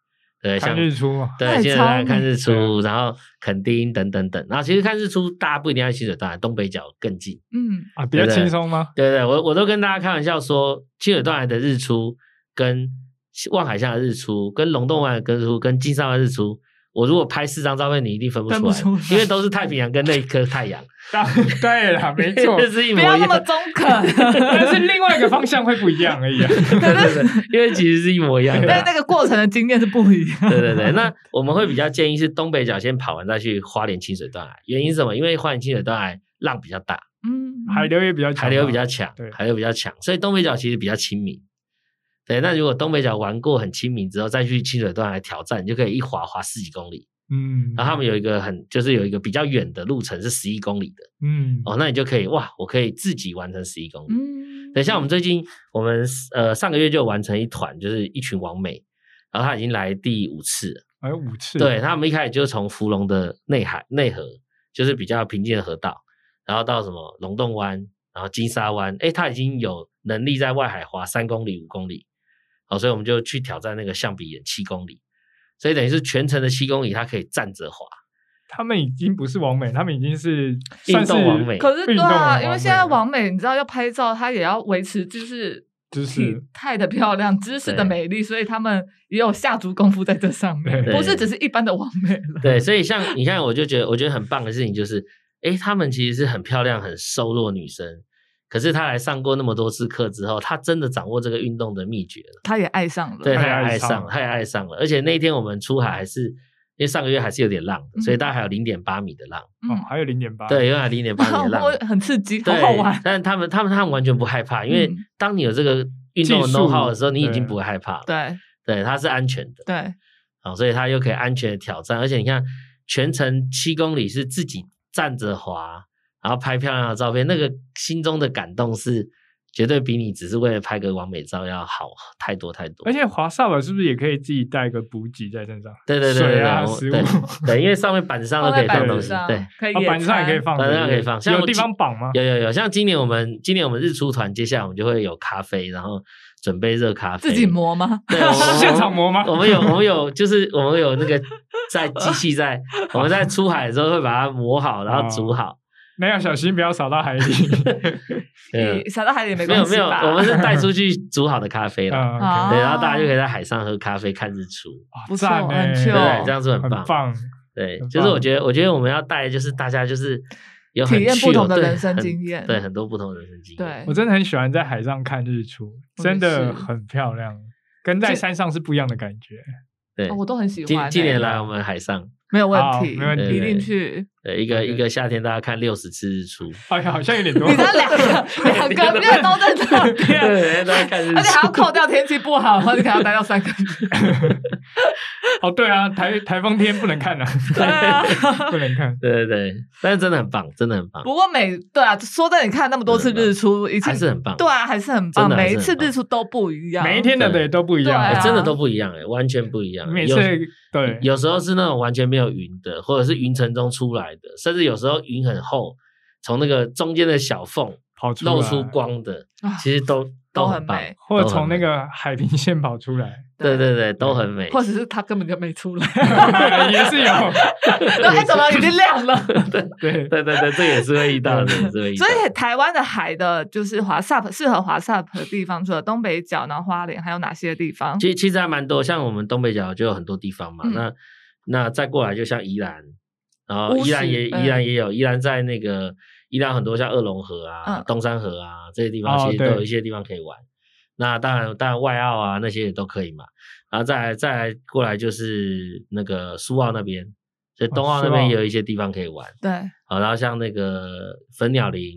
[SPEAKER 3] 对，
[SPEAKER 1] 看
[SPEAKER 3] 像
[SPEAKER 1] 日出嘛，
[SPEAKER 3] 对，
[SPEAKER 2] 那也
[SPEAKER 3] 清水断崖
[SPEAKER 2] 超美
[SPEAKER 3] 看日出，然后垦丁等等等。然后其实看日出，大家不一定要去清水断崖，东北角更近。
[SPEAKER 1] 啊，比较轻松吗？
[SPEAKER 3] 对，我都跟大家开玩笑说，清水断崖的日出跟望海峡的日出，跟龙洞湾的日出，跟金沙湾日出，我如果拍4张照片，你一定分不出来，因为都是太平洋跟那一颗太阳。
[SPEAKER 1] 对啦，没错，
[SPEAKER 3] 就是一模一样，
[SPEAKER 2] 不要那么中肯，
[SPEAKER 1] 但是另外一个方向会不一样而已啊。
[SPEAKER 3] 对，因为其实是一模一样的。
[SPEAKER 2] 但是那个过程的经验是不一样。
[SPEAKER 3] 对，那我们会比较建议是东北角先跑完再去花莲清水断崖，原因是什么？因为花莲清水断崖浪比较大，
[SPEAKER 1] 海流也比较强嘛，
[SPEAKER 3] 海流比较强
[SPEAKER 1] 对，
[SPEAKER 3] 海流比较强，所以东北角其实比较亲民。对，那如果东北角玩过很亲民之后，再去清水断崖挑战，你就可以一滑10几公里。然后他们有一个就是有一个比较远的路程是11公里的，那你就可以我可以自己完成11公里。对，像我们最近上个月就完成一团，就是一群网美，然后他已经来第5次了，
[SPEAKER 1] 还有5次，
[SPEAKER 3] 对，他们一开始就从福隆的内河，就是比较平静的河道，然后到什么龙洞湾，然后金沙湾，他已经有能力在外海滑3公里、5公里，所以我们就去挑战那个象鼻岩7公里。所以等于是全程的7公里，他可以站着滑。
[SPEAKER 1] 他们已经不是网美，他们已经是
[SPEAKER 3] 运动网美。
[SPEAKER 2] 可是对啊，因为现在网美，你知道要拍照，他也要维持就是体态的漂亮、姿势的美丽，所以他们也有下足功夫在这上面，不是只是一般的网美了。
[SPEAKER 3] 对，所以像你看，我觉得很棒的事情就是，他们其实是很漂亮、很瘦弱女生。可是他来上过那么多次课之后，他真的掌握这个运动的秘诀了。
[SPEAKER 2] 他也爱上了，
[SPEAKER 3] 对，他也爱上了。而且那一天我们出海还是，因为上个月还是有点浪的，所以大概还有0.8米的浪。
[SPEAKER 1] 还有0.8。
[SPEAKER 3] 对，有0.8米的浪，
[SPEAKER 2] 很刺激，好好玩。
[SPEAKER 3] 但他们完全不害怕，因为当你有这个运动的 know-how 的时候，你已经不会害怕了。对，它是安全的。
[SPEAKER 2] 对，
[SPEAKER 3] 所以他又可以安全的挑战，而且你看全程7公里是自己站着滑。然后拍漂亮的照片，那个心中的感动是绝对比你只是为了拍个完美照要好太多太多。
[SPEAKER 1] 而且滑SUP是不是也可以自己带个补给在身上？
[SPEAKER 3] 对，
[SPEAKER 1] 水啊，食物。
[SPEAKER 3] 对，因为上面板子上都可以放东西，对，
[SPEAKER 1] 板子上也可以放，
[SPEAKER 3] 板子上可以放。
[SPEAKER 1] 有地方绑吗？
[SPEAKER 3] 有，像今年我们日出团，接下来我们就会有咖啡，然后准备热咖啡。
[SPEAKER 2] 自己磨吗？
[SPEAKER 3] 对，
[SPEAKER 1] 现场磨吗？
[SPEAKER 3] 我们有，就是我们有那个在机器在，我们在出海的时候会把它磨好，然后煮好。
[SPEAKER 1] 那要小心，不要扫到海里。
[SPEAKER 2] 扫到海里没关系吧？
[SPEAKER 3] 没有，我们是带出去煮好的咖啡了。对，然后大家就可以在海上喝咖啡、看日出，
[SPEAKER 2] 不错，很
[SPEAKER 3] 对，这样子很
[SPEAKER 1] 棒。
[SPEAKER 3] 对，就是我觉得我们要带，就是大家就是有
[SPEAKER 2] 体验不同的人生经验，
[SPEAKER 3] 对，很多不同的人生经
[SPEAKER 2] 对，
[SPEAKER 3] 验。
[SPEAKER 1] 我真的很喜欢在海上看日出，真的很漂亮，跟在山上是不一样的感觉。
[SPEAKER 3] 对，
[SPEAKER 2] 我都很喜欢。
[SPEAKER 3] 近年来我们海上
[SPEAKER 2] 没有问题，
[SPEAKER 1] 没问题，
[SPEAKER 2] 一定去。
[SPEAKER 3] 对，一个夏天大家看60次日出，
[SPEAKER 1] 哎呀，好像有点多。
[SPEAKER 2] 你这两个月都在这边，
[SPEAKER 3] 对，大家看日出，
[SPEAKER 2] 而且还要扣掉天气不好，或者可能要待到3个月。
[SPEAKER 1] 对啊，台风天不能看啊，不能看。
[SPEAKER 3] 对，但是真的很棒，真的很棒。
[SPEAKER 2] 不过对啊，说真的，你看那么多次日出，
[SPEAKER 3] 还是很棒。
[SPEAKER 2] 对啊，还是很棒，每一次日出都不一样，
[SPEAKER 1] 每一天的也都不一样，
[SPEAKER 3] 真的都不一样，完全不一样。
[SPEAKER 1] 每次对，
[SPEAKER 3] 有时候是那种完全没有云的，或者是云层中出来的，甚至有时候云很厚，从那个中间的小缝露出光的，其实都很美，
[SPEAKER 1] 或者从那个海平线跑出来，
[SPEAKER 3] 对，都很美，
[SPEAKER 2] 或者是它根本就没出来，
[SPEAKER 1] 也是有，
[SPEAKER 2] 怎么已经亮了？
[SPEAKER 3] 对，这也是会遇到的，所以
[SPEAKER 2] 台湾的海的，就是滑 SUP 适合滑 SUP 的地方，除了东北角，然后花莲，还有哪些地方？
[SPEAKER 3] 其实还蛮多，像我们东北角就有很多地方嘛。那再过来就像宜兰，然后宜兰也有，宜兰在那个宜兰很多像二龙河啊、东山河啊这些地方，其实都有一些地方可以玩。那当然外澳啊那些也都可以嘛。然后再来过来就是那个苏澳那边，所以东澳那边也有一些地方可以玩。
[SPEAKER 2] 对，
[SPEAKER 3] 然后像那个粉鸟林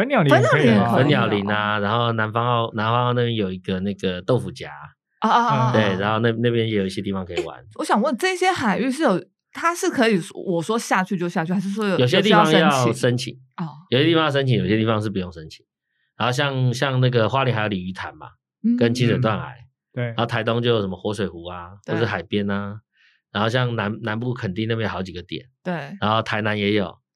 [SPEAKER 3] 啊，然后南方澳那边有一个那个豆腐夹对，然后那边也有一些地方可以玩。
[SPEAKER 2] 我想问，这些海域是它是可以我说下去就下去，还是说
[SPEAKER 3] 有些地方要申请？有些地方要申请，有些地方是不用申请。然后像那个花莲还有鲤鱼潭嘛，跟清水断崖。
[SPEAKER 1] 对，
[SPEAKER 3] 然后台东就有什么活水湖啊，或是海边啊。然后像南部垦丁那边有好几个点。
[SPEAKER 2] 对，
[SPEAKER 3] 然后台南也有。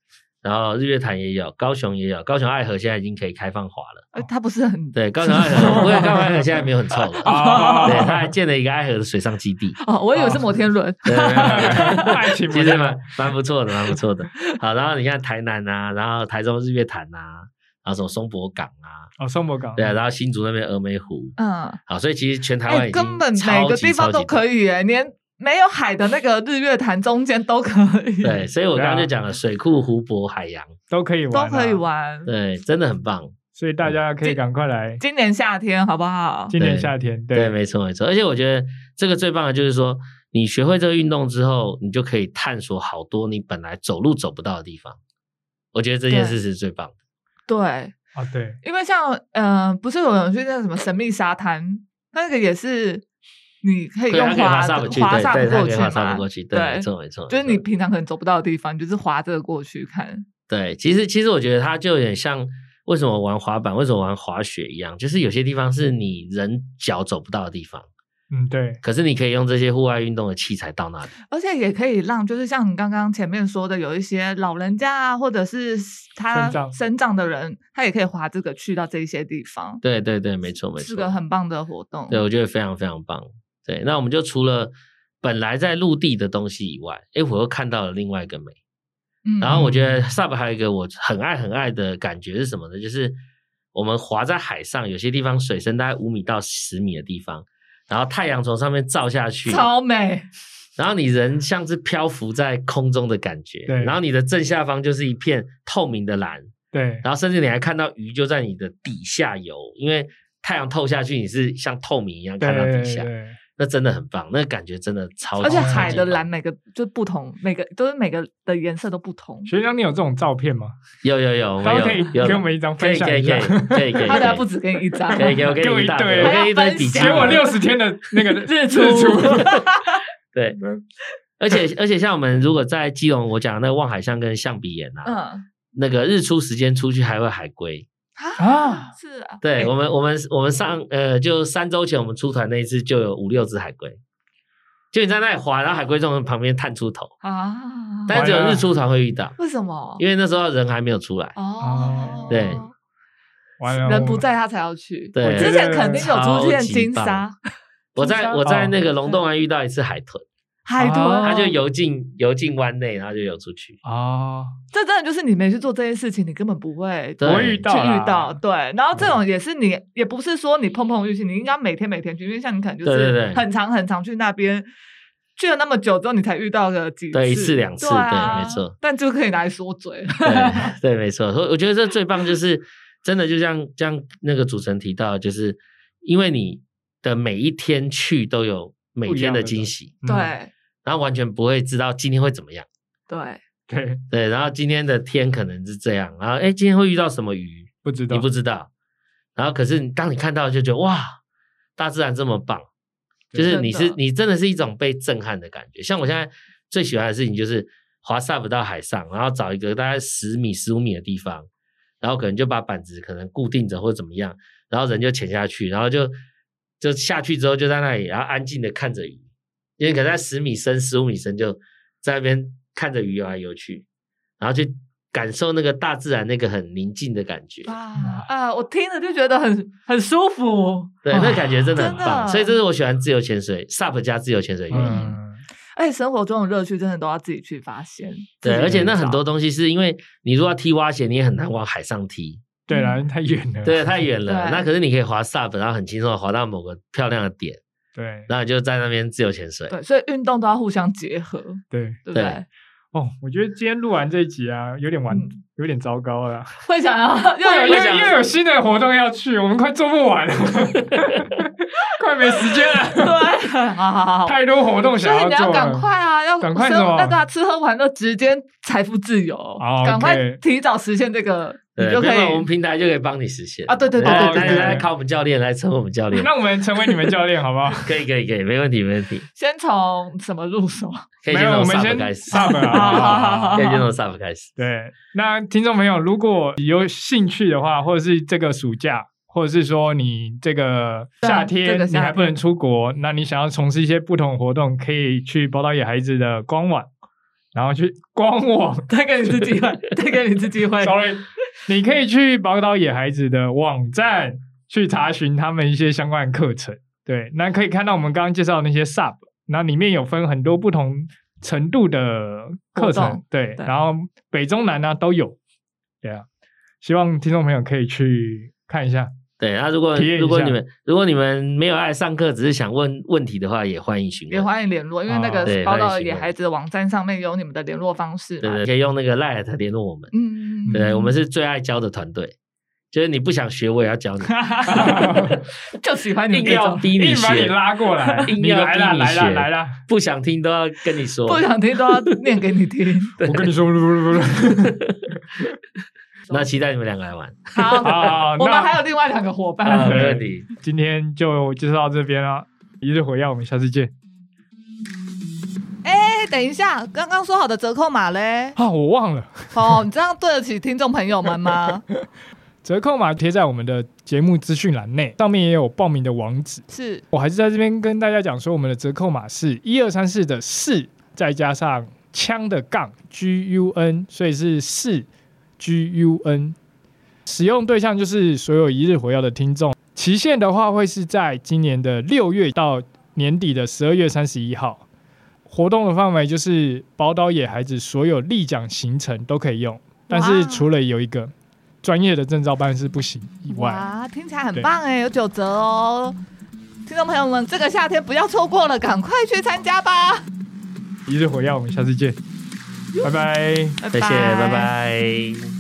[SPEAKER 3] 然后日月潭也有，高雄也有，高雄爱河现在已经可以开放滑了。
[SPEAKER 2] 它不是很
[SPEAKER 3] 对，高雄爱河，不过高雄爱河现在没有很臭了。
[SPEAKER 1] 哦
[SPEAKER 3] 对，他还建了一个爱河的水上基地。
[SPEAKER 2] 哦，我以为是摩天轮。
[SPEAKER 3] 对，
[SPEAKER 1] 爱情
[SPEAKER 3] 其实蛮不错的，蛮不错的。好，然后你看台南啊，然后台中日月潭啊，然后什么松柏港啊，
[SPEAKER 1] 哦，松柏港
[SPEAKER 3] 对啊，然后新竹那边峨眉湖，好，所以其实全台湾已经
[SPEAKER 2] 根本每个地方都可以耶，连没有海的那个日月潭中间都可以。
[SPEAKER 3] 对，所以我刚刚就讲了，水库、湖泊、海洋
[SPEAKER 1] 都可以玩，
[SPEAKER 2] 都可以玩。
[SPEAKER 3] 对，真的很棒。
[SPEAKER 1] 所以大家可以赶快来，
[SPEAKER 2] 今年夏天好不好？
[SPEAKER 1] 今年夏天，
[SPEAKER 3] 对，没错没错。而且我觉得这个最棒的就是说，你学会这个运动之后，你就可以探索好多你本来走路走不到的地方。我觉得这件事是最棒的。
[SPEAKER 2] 对，
[SPEAKER 1] 哦对，
[SPEAKER 2] 因为像不是有人去那个什么神秘沙滩，那个也是你可以用滑
[SPEAKER 3] SUP过去嘛，对，没错没错，
[SPEAKER 2] 就是你平常可能走不到的地方，你就是滑这个过去看。
[SPEAKER 3] 对，其实我觉得它就有点像为什么玩滑板、为什么玩滑雪一样，就是有些地方是你人脚走不到的地方。
[SPEAKER 1] 对。
[SPEAKER 3] 可是你可以用这些户外运动的器材到那里，
[SPEAKER 2] 而且也可以让，就是像你刚刚前面说的，有一些老人家啊，或者是他身障的人，他也可以滑这个去到这一些地方。
[SPEAKER 3] 对对对，没错没错，
[SPEAKER 2] 是个很棒的活动。
[SPEAKER 3] 对，我觉得非常非常棒。对，那我们就除了本来在陆地的东西以外，我又看到了另外一个美。然后我觉得 SUP 还有一个我很爱的感觉是什么呢？就是我们滑在海上，有些地方水深大概5米到10米的地方，然后太阳从上面照下去，
[SPEAKER 2] 超美。
[SPEAKER 3] 然后你人像是漂浮在空中的感觉，
[SPEAKER 1] 对。
[SPEAKER 3] 然后你的正下方就是一片透明的蓝，
[SPEAKER 1] 对。
[SPEAKER 3] 然后甚至你还看到鱼就在你的底下游，因为太阳透下去，你是像透明一样看到底下。
[SPEAKER 1] 对，
[SPEAKER 3] 那真的很棒，那个感觉真的超级，
[SPEAKER 2] 而且海的蓝每个就不同，每个的颜色都不同。
[SPEAKER 1] 学长，你有这种照片吗？
[SPEAKER 3] 有，
[SPEAKER 1] 可以给我们一张分享一下。
[SPEAKER 3] 可以，
[SPEAKER 2] 他等下不止给你一张，
[SPEAKER 3] 可以给我一堆，我给你一堆笔记，
[SPEAKER 1] 给我60天的那个日出。
[SPEAKER 3] 对，而且像我们如果在基隆，我讲那个望海巷跟象鼻岩啊，那个日出时间出去还会海龟。
[SPEAKER 2] 啊，是啊，
[SPEAKER 3] 对，我们上就3周前我们出团那一次就有5-6只海龟，就你在那里滑，然后海龟从旁边探出头啊，但是只有日出团会遇到，
[SPEAKER 2] 为什么？
[SPEAKER 3] 因为那时候人还没有出来
[SPEAKER 2] 哦，
[SPEAKER 3] 对，
[SPEAKER 2] 人不在他才要去，
[SPEAKER 3] 对，
[SPEAKER 2] 之前肯定有出现金沙，
[SPEAKER 3] 我在那个龙洞湾遇到一次海豚。他就游进湾内，然后就游出去。
[SPEAKER 2] 这真的就是你没去做这件事情，你根本不会
[SPEAKER 1] 遇到。
[SPEAKER 2] 对，然后这种也是你，也不是说你碰运气，你应该每天去，因为像你可能就是很常去那边，去了那么久之后，你才遇到个几次，
[SPEAKER 3] 对，1次2次，对，没错。
[SPEAKER 2] 但就可以拿来说嘴。
[SPEAKER 3] 对，没错。所以我觉得这最棒就是真的，就像那个主持人提到，就是因为你的每一天去都有每天的惊喜，
[SPEAKER 2] 对。
[SPEAKER 3] 然后完全不会知道今天会怎么样，
[SPEAKER 2] 对，
[SPEAKER 3] 然后今天的天可能是这样，然后今天会遇到什么鱼，你不知道，然后可是当你看到就觉得哇，大自然这么棒，就是你真的是一种被震撼的感觉。像我现在最喜欢的事情就是滑 SUP 到海上，然后找一个大概10米15米的地方，然后可能就把板子可能固定着或者怎么样，然后人就潜下去，然后就下去之后就在那里，然后安静的看着鱼。因为可能在10米深、15米深，就在那边看着鱼游来游去，然后去感受那个大自然那个很宁静的感觉
[SPEAKER 2] 我听了就觉得很舒服。
[SPEAKER 3] 对，那感觉真的很棒，所以这是我喜欢自由潜水 SUP 加自由潜水的原因。
[SPEAKER 2] 而且生活中的乐趣真的都要自己去发现。
[SPEAKER 3] 对，而且那很多东西是因为你如果要踢蛙鞋，你也很难往海上踢。
[SPEAKER 1] 对啦，太远了。
[SPEAKER 3] 对，太远了。那可是你可以滑 SUP， 然后很轻松的滑到某个漂亮的点。
[SPEAKER 1] 对，
[SPEAKER 3] 然后你就在那边自由潜水。
[SPEAKER 2] 对，所以运动都要互相结合。
[SPEAKER 1] 对，
[SPEAKER 2] 对不对？
[SPEAKER 1] 我觉得今天录完这一集啊，有点糟糕了。
[SPEAKER 2] 会想要
[SPEAKER 1] 又有新的活动要去，我们快做不完了，快没时间了。
[SPEAKER 2] 对，好，
[SPEAKER 1] 太多活动想要做了。
[SPEAKER 2] 所以你要赶快啊，要
[SPEAKER 1] 赶快什么？
[SPEAKER 2] 那吃喝玩乐，直接财富自由，赶快提早实现这个。你就可以，
[SPEAKER 3] 我们平台就可以帮你实现
[SPEAKER 2] 啊！对，
[SPEAKER 3] 来考我们教练，来成为我们教练。
[SPEAKER 1] 那我们成为你们教练好不好？
[SPEAKER 3] 可以，没问题。
[SPEAKER 2] 先从什么入手？
[SPEAKER 3] 可以先从 SUP 开始。
[SPEAKER 2] 好，
[SPEAKER 3] 可以先从 SUP 开始。
[SPEAKER 1] 对，那听众朋友，如果有兴趣的话，或者是这个暑假，或者是说你这个夏天你还不能出国，那你想要从事一些不同的活动，可以去宝岛野孩子的官网。 然后去官网
[SPEAKER 2] 再给你一次机会，再给你一次机会。
[SPEAKER 1] sorry， 你可以去宝岛野孩子的网站去查询他们一些相关的课程。对，那可以看到我们刚刚介绍的那些 sub， 那里面有分很多不同程度的课程，对，然后北中南都有。对啊，希望听众朋友可以去看一下。
[SPEAKER 3] 对，那如果你们没有爱上课，只是想问问题的话，也欢迎询问，
[SPEAKER 2] 也欢迎联络，因为那个宝岛野孩子的网站上面有你们的联络方式。
[SPEAKER 3] 对，可以用那个 LINE 联络我们。对，我们是最爱教的团队。就是你不想学，我也要教你。
[SPEAKER 2] 就喜欢你，
[SPEAKER 3] 硬要逼你学，
[SPEAKER 1] 硬把你拉过来，
[SPEAKER 3] 硬要逼你学，
[SPEAKER 1] 来啦，
[SPEAKER 3] 不想听都要跟你说，
[SPEAKER 2] 不想听都要念给你听。
[SPEAKER 1] 我跟你说，
[SPEAKER 3] 那期待你们两个来玩。
[SPEAKER 2] 好，我们还有另外2个伙伴，
[SPEAKER 3] 没问题。
[SPEAKER 1] 今天就介绍到这边了，一日火药，我们下次见。
[SPEAKER 2] 等一下，刚刚说好的折扣码嘞？
[SPEAKER 1] 我忘了。
[SPEAKER 2] 你这样对得起听众朋友们吗？
[SPEAKER 1] 折扣码贴在我们的节目资讯栏内，上面也有报名的网址。
[SPEAKER 2] 是，
[SPEAKER 1] 我还是在这边跟大家讲说，我们的折扣码是1234的4，再加上枪的杠 GUN， 所以是4 GUN。使用对象就是所有一日火药的听众，期限的话会是在今年的6月到年底的12月31号。活动的范围就是宝岛野孩子所有立奖行程都可以用，但是除了有一个专业的证照班是不行以外。
[SPEAKER 2] 哇，听起来很棒有9折哦！听众朋友们，这个夏天不要错过了，赶快去参加吧！
[SPEAKER 1] 一日火药，我们下次见，拜拜，
[SPEAKER 3] 谢谢，拜拜。